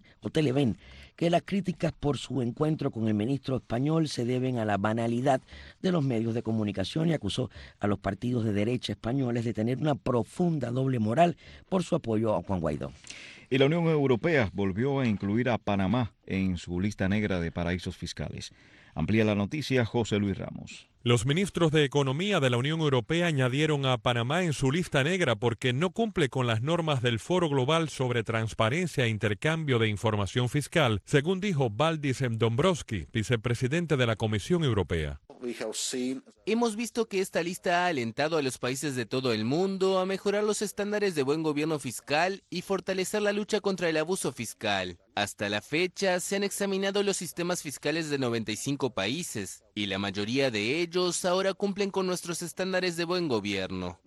que las críticas por su encuentro con el ministro español se deben a la banalidad de los medios de comunicación y acusó a los partidos de derecha españoles de tener una profunda doble moral por su apoyo a Juan Guaidó. Y la Unión Europea volvió a incluir a Panamá en su lista negra de paraísos fiscales. Amplía la noticia José Luis Ramos. Los ministros de Economía de la Unión Europea añadieron a Panamá en su lista negra porque no cumple con las normas del Foro Global sobre Transparencia e Intercambio de Información Fiscal, según dijo Valdis Dombrovskis, vicepresidente de la Comisión Europea. Hemos visto que esta lista ha alentado a los países de todo el mundo a mejorar los estándares de buen gobierno fiscal y fortalecer la lucha contra el abuso fiscal. Hasta la fecha, se han examinado los sistemas fiscales de 95 países y la mayoría de ellos ahora cumplen con nuestros estándares de buen gobierno.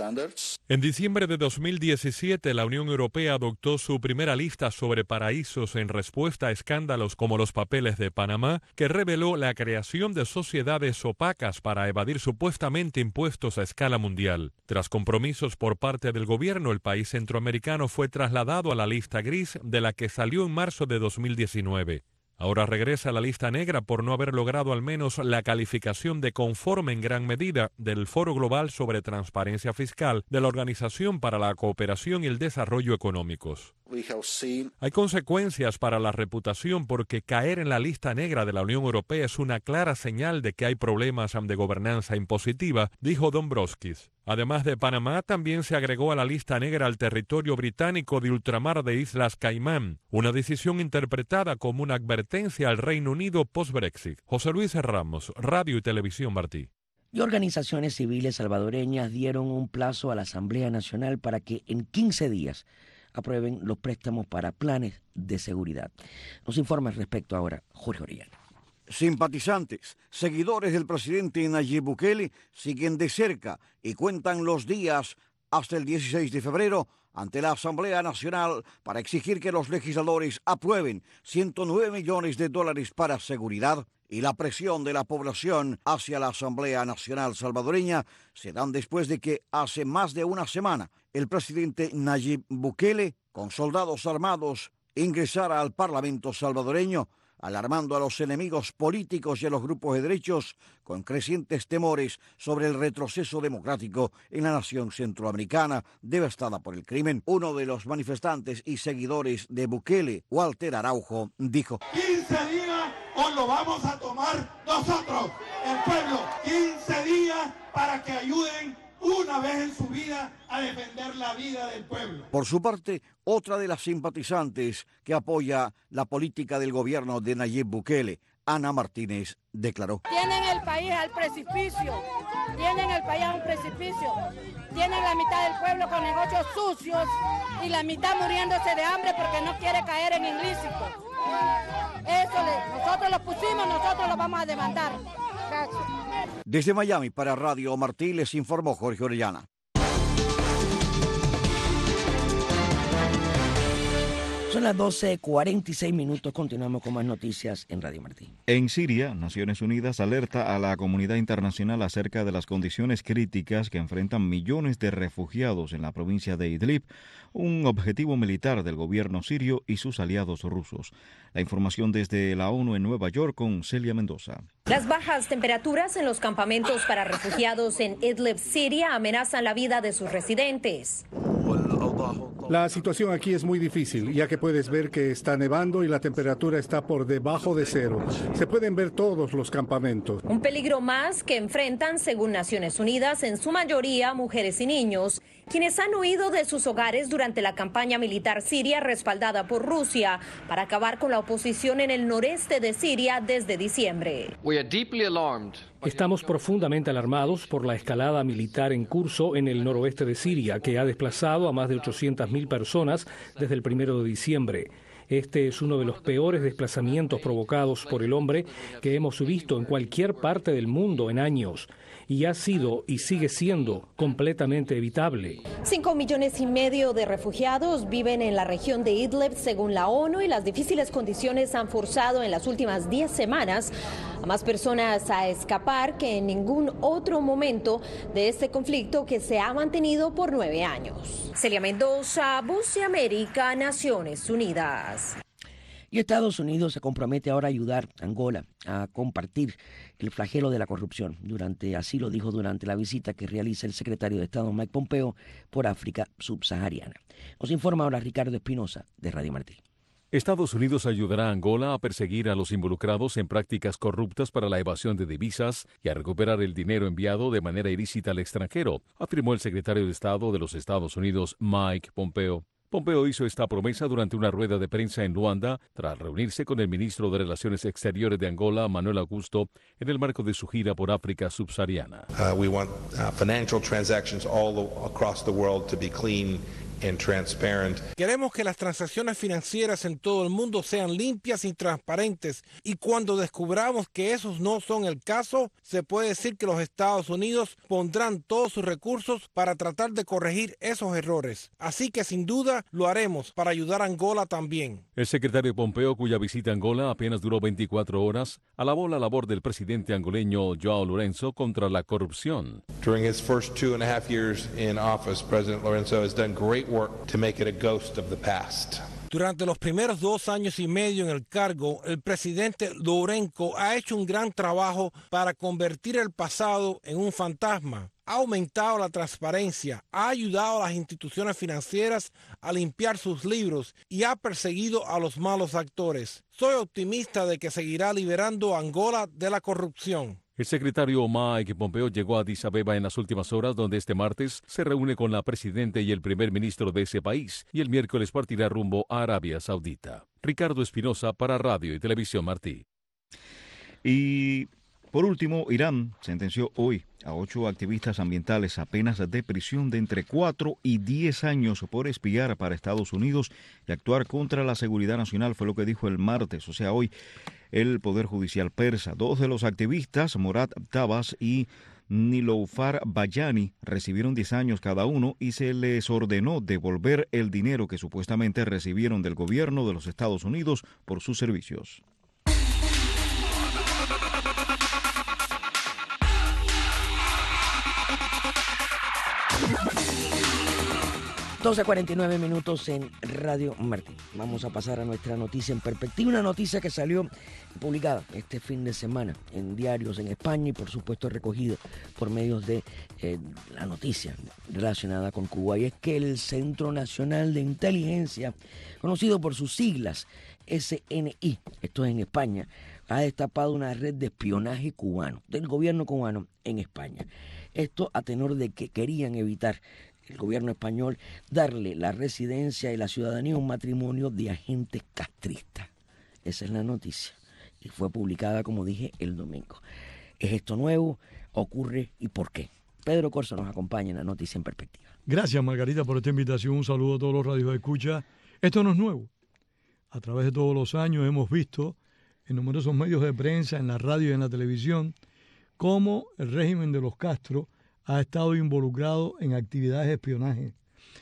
En diciembre de 2017, la Unión Europea adoptó su primera lista sobre paraísos en respuesta a escándalos como los papeles de Panamá, que reveló la creación de sociedades opacas para evadir supuestamente impuestos a escala mundial. Tras compromisos por parte del gobierno, el país centroamericano fue trasladado a la lista gris de la que salió en marzo de 2019. Ahora regresa a la lista negra por no haber logrado al menos la calificación de conforme en gran medida del Foro Global sobre Transparencia Fiscal de la Organización para la Cooperación y el Desarrollo Económicos. Hay consecuencias para la reputación porque caer en la lista negra de la Unión Europea es una clara señal de que hay problemas de gobernanza impositiva, dijo Dombrovskis. Además de Panamá, también se agregó a la lista negra al territorio británico de ultramar de Islas Caimán, una decisión interpretada como una advertencia al Reino Unido post-Brexit. José Luis Ramos, Radio y Televisión Martí. Y organizaciones civiles salvadoreñas dieron un plazo a la Asamblea Nacional para que en 15 días aprueben los préstamos para planes de seguridad. Nos informa al respecto ahora Jorge Orellana. Simpatizantes, seguidores del presidente Nayib Bukele siguen de cerca y cuentan los días hasta el 16 de febrero ante la Asamblea Nacional para exigir que los legisladores aprueben 109 millones de dólares para seguridad, y la presión de la población hacia la Asamblea Nacional salvadoreña se dan después de que hace más de una semana el presidente Nayib Bukele, con soldados armados, ingresara al Parlamento salvadoreño, alarmando a los enemigos políticos y a los grupos de derechos con crecientes temores sobre el retroceso democrático en la nación centroamericana devastada por el crimen. Uno de los manifestantes y seguidores de Bukele, Walter Araujo, dijo: 15 días o lo vamos a tomar nosotros, el pueblo. 15 días para que ayuden una vez en su vida a defender la vida del pueblo. Por su parte, otra de las simpatizantes que apoya la política del gobierno de Nayib Bukele, Ana Martínez, declaró: tienen el país al precipicio, tienen el país a un precipicio, tienen la mitad del pueblo con negocios sucios y la mitad muriéndose de hambre porque no quiere caer en ilícitos. Nosotros lo pusimos, nosotros lo vamos a demandar. Gracias. Desde Miami para Radio Martí les informó Jorge Orellana. Son las 12:46. Continuamos con más noticias en Radio Martí. En Siria, Naciones Unidas alerta a la comunidad internacional acerca de las condiciones críticas que enfrentan millones de refugiados en la provincia de Idlib, un objetivo militar del gobierno sirio y sus aliados rusos. La información desde la ONU en Nueva York con Celia Mendoza. Las bajas temperaturas en los campamentos para refugiados en Idlib, Siria, amenazan la vida de sus residentes. La situación aquí es muy difícil, ya que puedes ver que está nevando y la temperatura está por debajo de cero. Se pueden ver todos los campamentos. Un peligro más que enfrentan, según Naciones Unidas, en su mayoría mujeres y niños, quienes han huido de sus hogares durante la campaña militar siria respaldada por Rusia para acabar con la oposición en el noreste de Siria desde diciembre. Estamos profundamente alarmados por la escalada militar en curso en el noroeste de Siria, que ha desplazado a más de 800.000 personas desde el 1 de diciembre. Este es uno de los peores desplazamientos provocados por el hombre que hemos visto en cualquier parte del mundo en años, y ha sido y sigue siendo completamente evitable. 5,5 millones de refugiados viven en la región de Idlib, según la ONU, y las difíciles condiciones han forzado en las últimas 10 semanas a más personas a escapar que en ningún otro momento de este conflicto que se ha mantenido por 9 años. Celia Mendoza, Voz de América, Naciones Unidas. Y Estados Unidos se compromete ahora a ayudar a Angola a compartir el flagelo de la corrupción. Así lo dijo durante la visita que realiza el secretario de Estado Mike Pompeo por África subsahariana. Nos informa ahora Ricardo Espinosa de Radio Martí. Estados Unidos ayudará a Angola a perseguir a los involucrados en prácticas corruptas para la evasión de divisas y a recuperar el dinero enviado de manera ilícita al extranjero, afirmó el secretario de Estado de los Estados Unidos, Mike Pompeo. Pompeo hizo esta promesa durante una rueda de prensa en Luanda tras reunirse con el ministro de Relaciones Exteriores de Angola, Manuel Augusto, en el marco de su gira por África subsahariana. We want financial transactions all across the world to be clean and transparent. Queremos que las transacciones financieras en todo el mundo sean limpias y transparentes, y cuando descubramos que esos no son el caso, se puede decir que los Estados Unidos pondrán todos sus recursos para tratar de corregir esos errores. Así que sin duda lo haremos para ayudar a Angola también. El secretario Pompeo, cuya visita a Angola apenas duró 24 horas, alabó la labor del presidente angoleño João Lourenço contra la corrupción. During his first 2.5 years in office, President Lourenço has done great work to make it a ghost of the past. Durante los primeros 2 años y medio en el cargo, el presidente Lourenco ha hecho un gran trabajo para convertir el pasado en un fantasma. Ha aumentado la transparencia, ha ayudado a las instituciones financieras a limpiar sus libros y ha perseguido a los malos actores. Soy optimista de que seguirá liberando a Angola de la corrupción. El secretario Mike Pompeo llegó a Addis Abeba en las últimas horas, donde este martes se reúne con la presidenta y el primer ministro de ese país y el miércoles partirá rumbo a Arabia Saudita. Ricardo Espinosa para Radio y Televisión Martí. Y por último, Irán sentenció hoy a 8 activistas ambientales a penas de prisión de entre 4 y 10 años por espiar para Estados Unidos y actuar contra la seguridad nacional, fue lo que dijo el martes, o sea, hoy, el Poder Judicial persa. 2 de los activistas, Morad Tabas y Niloufar Bayani, recibieron 10 años cada uno y se les ordenó devolver el dinero que supuestamente recibieron del gobierno de los Estados Unidos por sus servicios. (12:49) en Radio Martí. Vamos a pasar a nuestra noticia en perspectiva, una noticia que salió publicada este fin de semana en diarios en España y por supuesto recogida por medios de la noticia relacionada con Cuba, y es que el Centro Nacional de Inteligencia, conocido por sus siglas SNI, esto es en España, ha destapado una red de espionaje cubano, del gobierno cubano en España. Esto a tenor de que querían evitar el gobierno español darle la residencia y la ciudadanía a un matrimonio de agentes castristas. Esa es la noticia y fue publicada, como dije, el domingo. ¿Es esto nuevo? ¿Ocurre? ¿Y por qué? Pedro Corso nos acompaña en la noticia en perspectiva. Gracias, Margarita, por esta invitación. Un saludo a todos los radios de escucha. Esto no es nuevo. A través de todos los años hemos visto en numerosos medios de prensa, en la radio y en la televisión, cómo el régimen de los Castro ha estado involucrado en actividades de espionaje.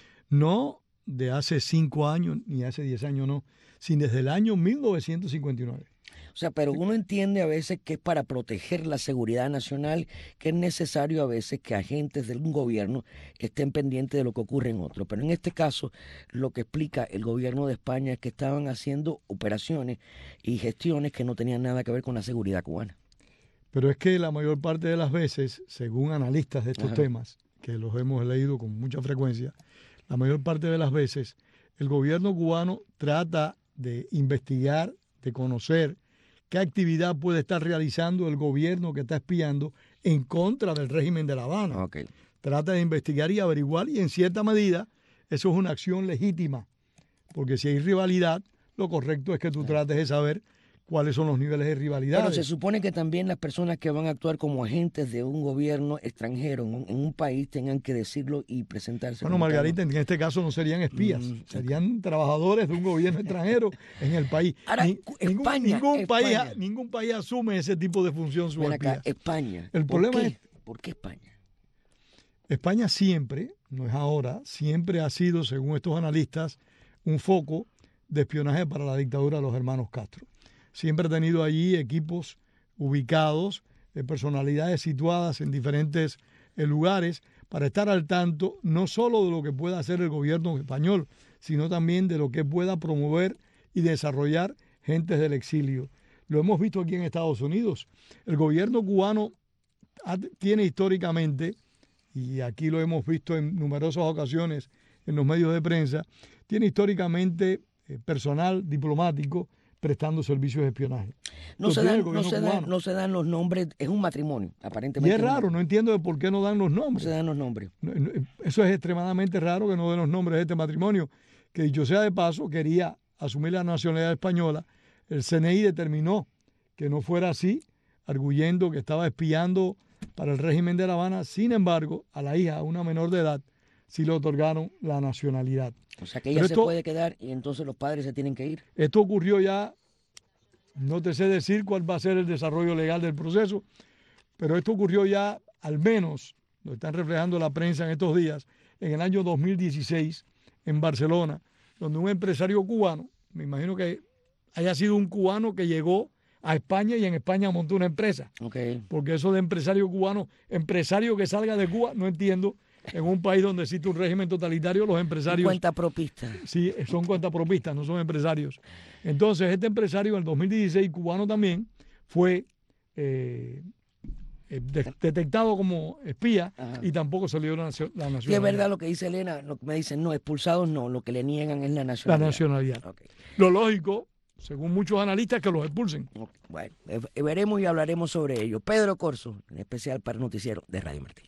No de hace 5 años, ni hace 10 años, no, sino desde el año 1959. O sea, pero uno entiende a veces que es para proteger la seguridad nacional, que es necesario a veces que agentes de un gobierno estén pendientes de lo que ocurre en otro. Pero en este caso, lo que explica el gobierno de España es que estaban haciendo operaciones y gestiones que no tenían nada que ver con la seguridad cubana. Pero es que la mayor parte de las veces, según analistas de estos temas, que los hemos leído con mucha frecuencia, la mayor parte de las veces el gobierno cubano trata de investigar, de conocer qué actividad puede estar realizando el gobierno que está espiando en contra del régimen de La Habana. Trata de investigar y averiguar, y en cierta medida eso es una acción legítima, porque si hay rivalidad, lo correcto es que tú trates de saber cuáles son los niveles de rivalidad. Pero se supone que también las personas que van a actuar como agentes de un gobierno extranjero en un país tengan que decirlo y presentarse. Bueno, Margarita, en este caso no serían espías, serían trabajadores de un gobierno extranjero en el país. Ahora, ningún país asume ese tipo de función subespía. España. El problema es ¿por qué España? España siempre, no es ahora, siempre ha sido, según estos analistas, un foco de espionaje para la dictadura de los hermanos Castro. Siempre ha tenido allí equipos ubicados, personalidades situadas en diferentes lugares para estar al tanto no solo de lo que pueda hacer el gobierno español, sino también de lo que pueda promover y desarrollar gentes del exilio. Lo hemos visto aquí en Estados Unidos. El gobierno cubano tiene históricamente, y aquí lo hemos visto en numerosas ocasiones en los medios de prensa, tiene históricamente personal diplomático prestando servicios de espionaje. No se dan los nombres, es un matrimonio, aparentemente. Y es raro, no entiendo de por qué no dan los nombres. No se dan los nombres. Eso es extremadamente raro, que no den los nombres de este matrimonio, que dicho sea de paso, quería asumir la nacionalidad española. El CNI determinó que no fuera así, arguyendo que estaba espiando para el régimen de La Habana. Sin embargo, a la hija, a una menor de edad, sí le otorgaron la nacionalidad. O sea que ella se puede quedar y entonces los padres se tienen que ir. Esto ocurrió ya, no te sé decir cuál va a ser el desarrollo legal del proceso, pero esto ocurrió ya, al menos, lo están reflejando la prensa en estos días, en el año 2016, en Barcelona, donde un empresario cubano, me imagino que haya sido un cubano que llegó a España y en España montó una empresa. Porque eso de empresario cubano, empresario que salga de Cuba, no entiendo en un país donde existe un régimen totalitario, los empresarios... Cuentapropistas. Sí, son cuentapropistas, no son empresarios. Entonces, este empresario en el 2016, cubano también, fue detectado como espía. Ajá. Y tampoco se le dio la nacionalidad. Sí, es verdad lo que dice Elena, lo que me dicen, no, expulsados no, lo que le niegan es la nacionalidad. La nacionalidad. Okay. Lo lógico, según muchos analistas, que los expulsen. Okay. Bueno, veremos y hablaremos sobre ello. Pedro Corzo, en especial para el noticiero de Radio Martí.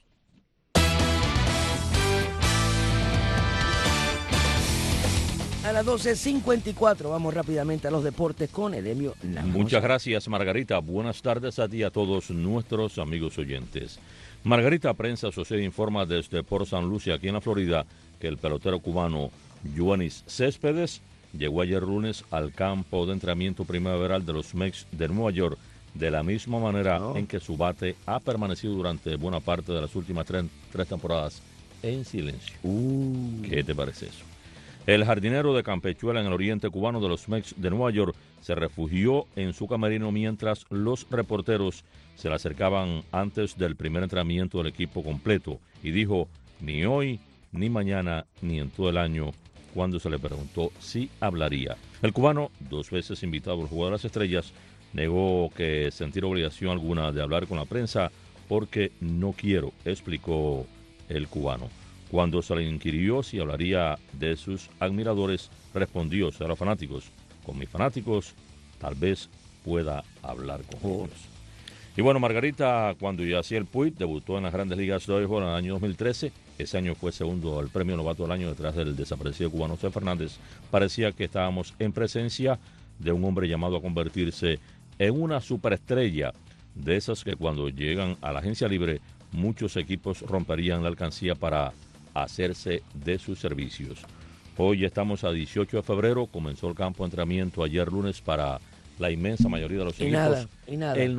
A las 12:54 vamos rápidamente a los deportes con Edemio Lamos. Muchas gracias, Margarita. Buenas tardes a ti y a todos nuestros amigos oyentes. Margarita, Prensa Asociada informa desde Port St. Lucie, aquí en la Florida, que el pelotero cubano Yoenis Céspedes llegó ayer lunes al campo de entrenamiento primaveral de los Mets de Nueva York, de la misma manera en que su bate ha permanecido durante buena parte de las últimas tres temporadas en silencio. ¿Qué te parece eso? El jardinero de Campechuela, en el oriente cubano de los Mets de Nueva York, se refugió en su camerino mientras los reporteros se le acercaban antes del primer entrenamiento del equipo completo y dijo: ni hoy, ni mañana, ni en todo el año, cuando se le preguntó si hablaría. El cubano, 2 veces invitado al Juego de las Estrellas, negó que sentir obligación alguna de hablar con la prensa porque no quiero, explicó el cubano. Cuando se le inquirió si hablaría de sus admiradores, respondió: a los fanáticos, con mis fanáticos, tal vez pueda hablar con ellos. Y bueno, Margarita, cuando Yasiel Puig debutó en las Grandes Ligas de Béisbol en el año 2013, ese año fue segundo al premio Novato del Año detrás del desaparecido cubano José Fernández, parecía que estábamos en presencia de un hombre llamado a convertirse en una superestrella, de esas que cuando llegan a la agencia libre, muchos equipos romperían la alcancía para hacerse de sus servicios. Hoy estamos a 18 de febrero, comenzó el campo de entrenamiento ayer lunes para la inmensa mayoría de los equipos. Nada. El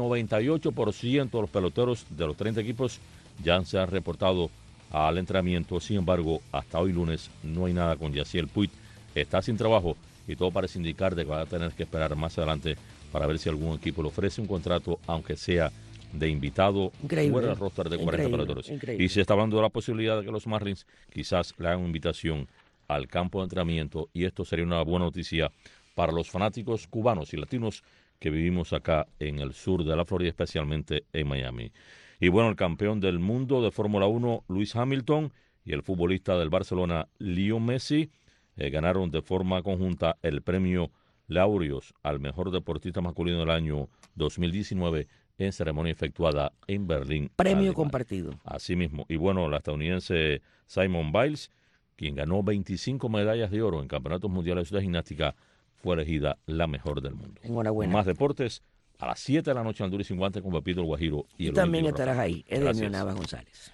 98% de los peloteros de los 30 equipos ya se han reportado al entrenamiento. Sin embargo, hasta hoy lunes no hay nada con Yasiel Puig. Está sin trabajo y todo parece indicar de que va a tener que esperar más adelante para ver si algún equipo le ofrece un contrato, aunque sea de invitado, fuera del roster de 40 peloteros. Y se está hablando de la posibilidad de que los Marlins quizás le hagan una invitación al campo de entrenamiento, y esto sería una buena noticia para los fanáticos cubanos y latinos que vivimos acá en el sur de la Florida, especialmente en Miami. Y bueno, el campeón del mundo de Fórmula 1, Lewis Hamilton, y el futbolista del Barcelona, Leo Messi, ganaron de forma conjunta el premio Laureus al mejor deportista masculino del año 2019 en ceremonia efectuada en Berlín. Premio Alemania. compartido. Así mismo. Y bueno, la estadounidense Simone Biles, quien ganó 25 medallas de oro en campeonatos mundiales de gimnástica, fue elegida la mejor del mundo. Enhorabuena. Más deportes a las 7 de la noche en Honduras sin guantes con Pepito el Guajiro. Y también Olímpico estarás Rafael. ahí, Edemio Navas González.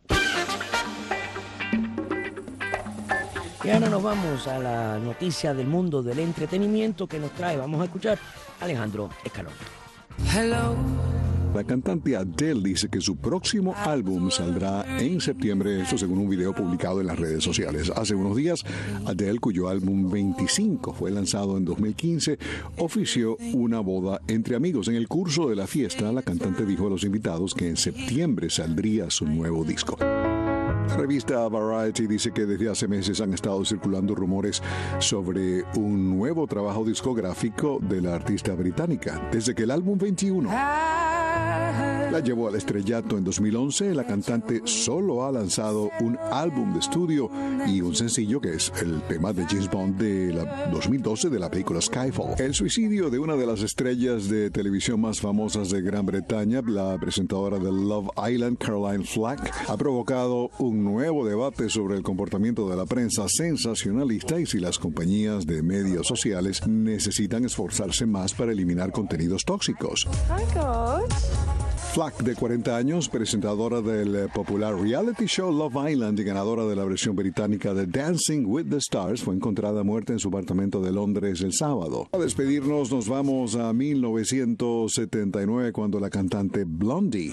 Y ahora nos vamos a la noticia del mundo del entretenimiento que nos trae. Vamos a escuchar a Alejandro Escalón. Hello. La cantante Adele dice que su próximo álbum saldrá en septiembre, esto según un video publicado en las redes sociales. Hace unos días, Adele, cuyo álbum 25 fue lanzado en 2015, ofició una boda entre amigos. En el curso de la fiesta, la cantante dijo a los invitados que en septiembre saldría su nuevo disco. La revista Variety dice que desde hace meses han estado circulando rumores sobre un nuevo trabajo discográfico de la artista británica. Desde que el álbum 21 la llevó al estrellato en 2011, la cantante solo ha lanzado un álbum de estudio y un sencillo que es el tema de James Bond de la 2012 de la película Skyfall. El suicidio de una de las estrellas de televisión más famosas de Gran Bretaña, la presentadora de Love Island, Caroline Flack, ha provocado un nuevo debate sobre el comportamiento de la prensa sensacionalista y si las compañías de medios sociales necesitan esforzarse más para eliminar contenidos tóxicos. Flack, de 40 años, presentadora del popular reality show Love Island y ganadora de la versión británica de Dancing with the Stars, fue encontrada muerta en su apartamento de Londres el sábado. A despedirnos nos vamos a 1979, cuando la cantante Blondie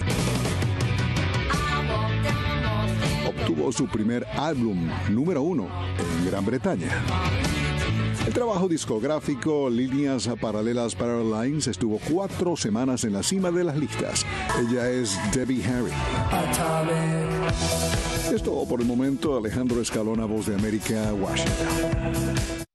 obtuvo su primer álbum número 1 en Gran Bretaña. El trabajo discográfico Líneas Paralelas Parallines estuvo 4 semanas en la cima de las listas. Ella es Debbie Harry. Es todo por el momento. Alejandro Escalona, Voz de América, Washington.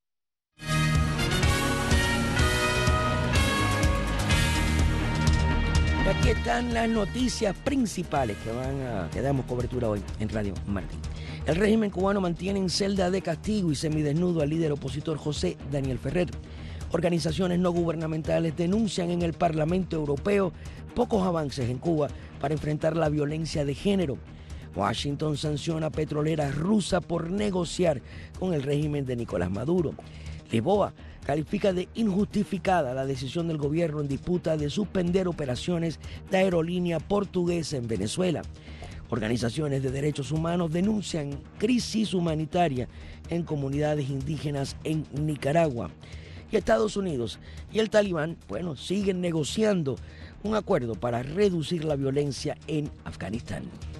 Aquí están las noticias principales que damos cobertura hoy en Radio Martín. El régimen cubano mantiene en celda de castigo y semidesnudo al líder opositor José Daniel Ferrer. Organizaciones no gubernamentales denuncian en el Parlamento Europeo pocos avances en Cuba para enfrentar la violencia de género. Washington sanciona a petroleras rusas por negociar con el régimen de Nicolás Maduro. Lisboa califica de injustificada la decisión del gobierno en disputa de suspender operaciones de aerolínea portuguesa en Venezuela. Organizaciones de derechos humanos denuncian crisis humanitaria en comunidades indígenas en Nicaragua. Y Estados Unidos y el Talibán, siguen negociando un acuerdo para reducir la violencia en Afganistán.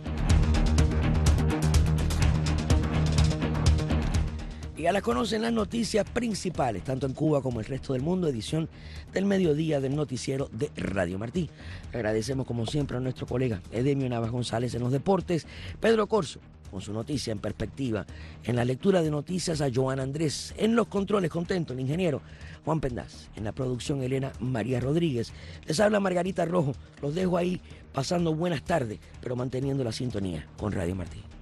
Y ya las conocen las noticias principales, tanto en Cuba como el resto del mundo, edición del mediodía del noticiero de Radio Martí. Agradecemos como siempre a nuestro colega Edemio Navas González en los deportes, Pedro Corso con su noticia en perspectiva, en la lectura de noticias a Joan Andrés, en los controles contento el ingeniero Juan Pendaz, en la producción Elena María Rodríguez. Les habla Margarita Rojo, los dejo ahí pasando buenas tardes, pero manteniendo la sintonía con Radio Martí.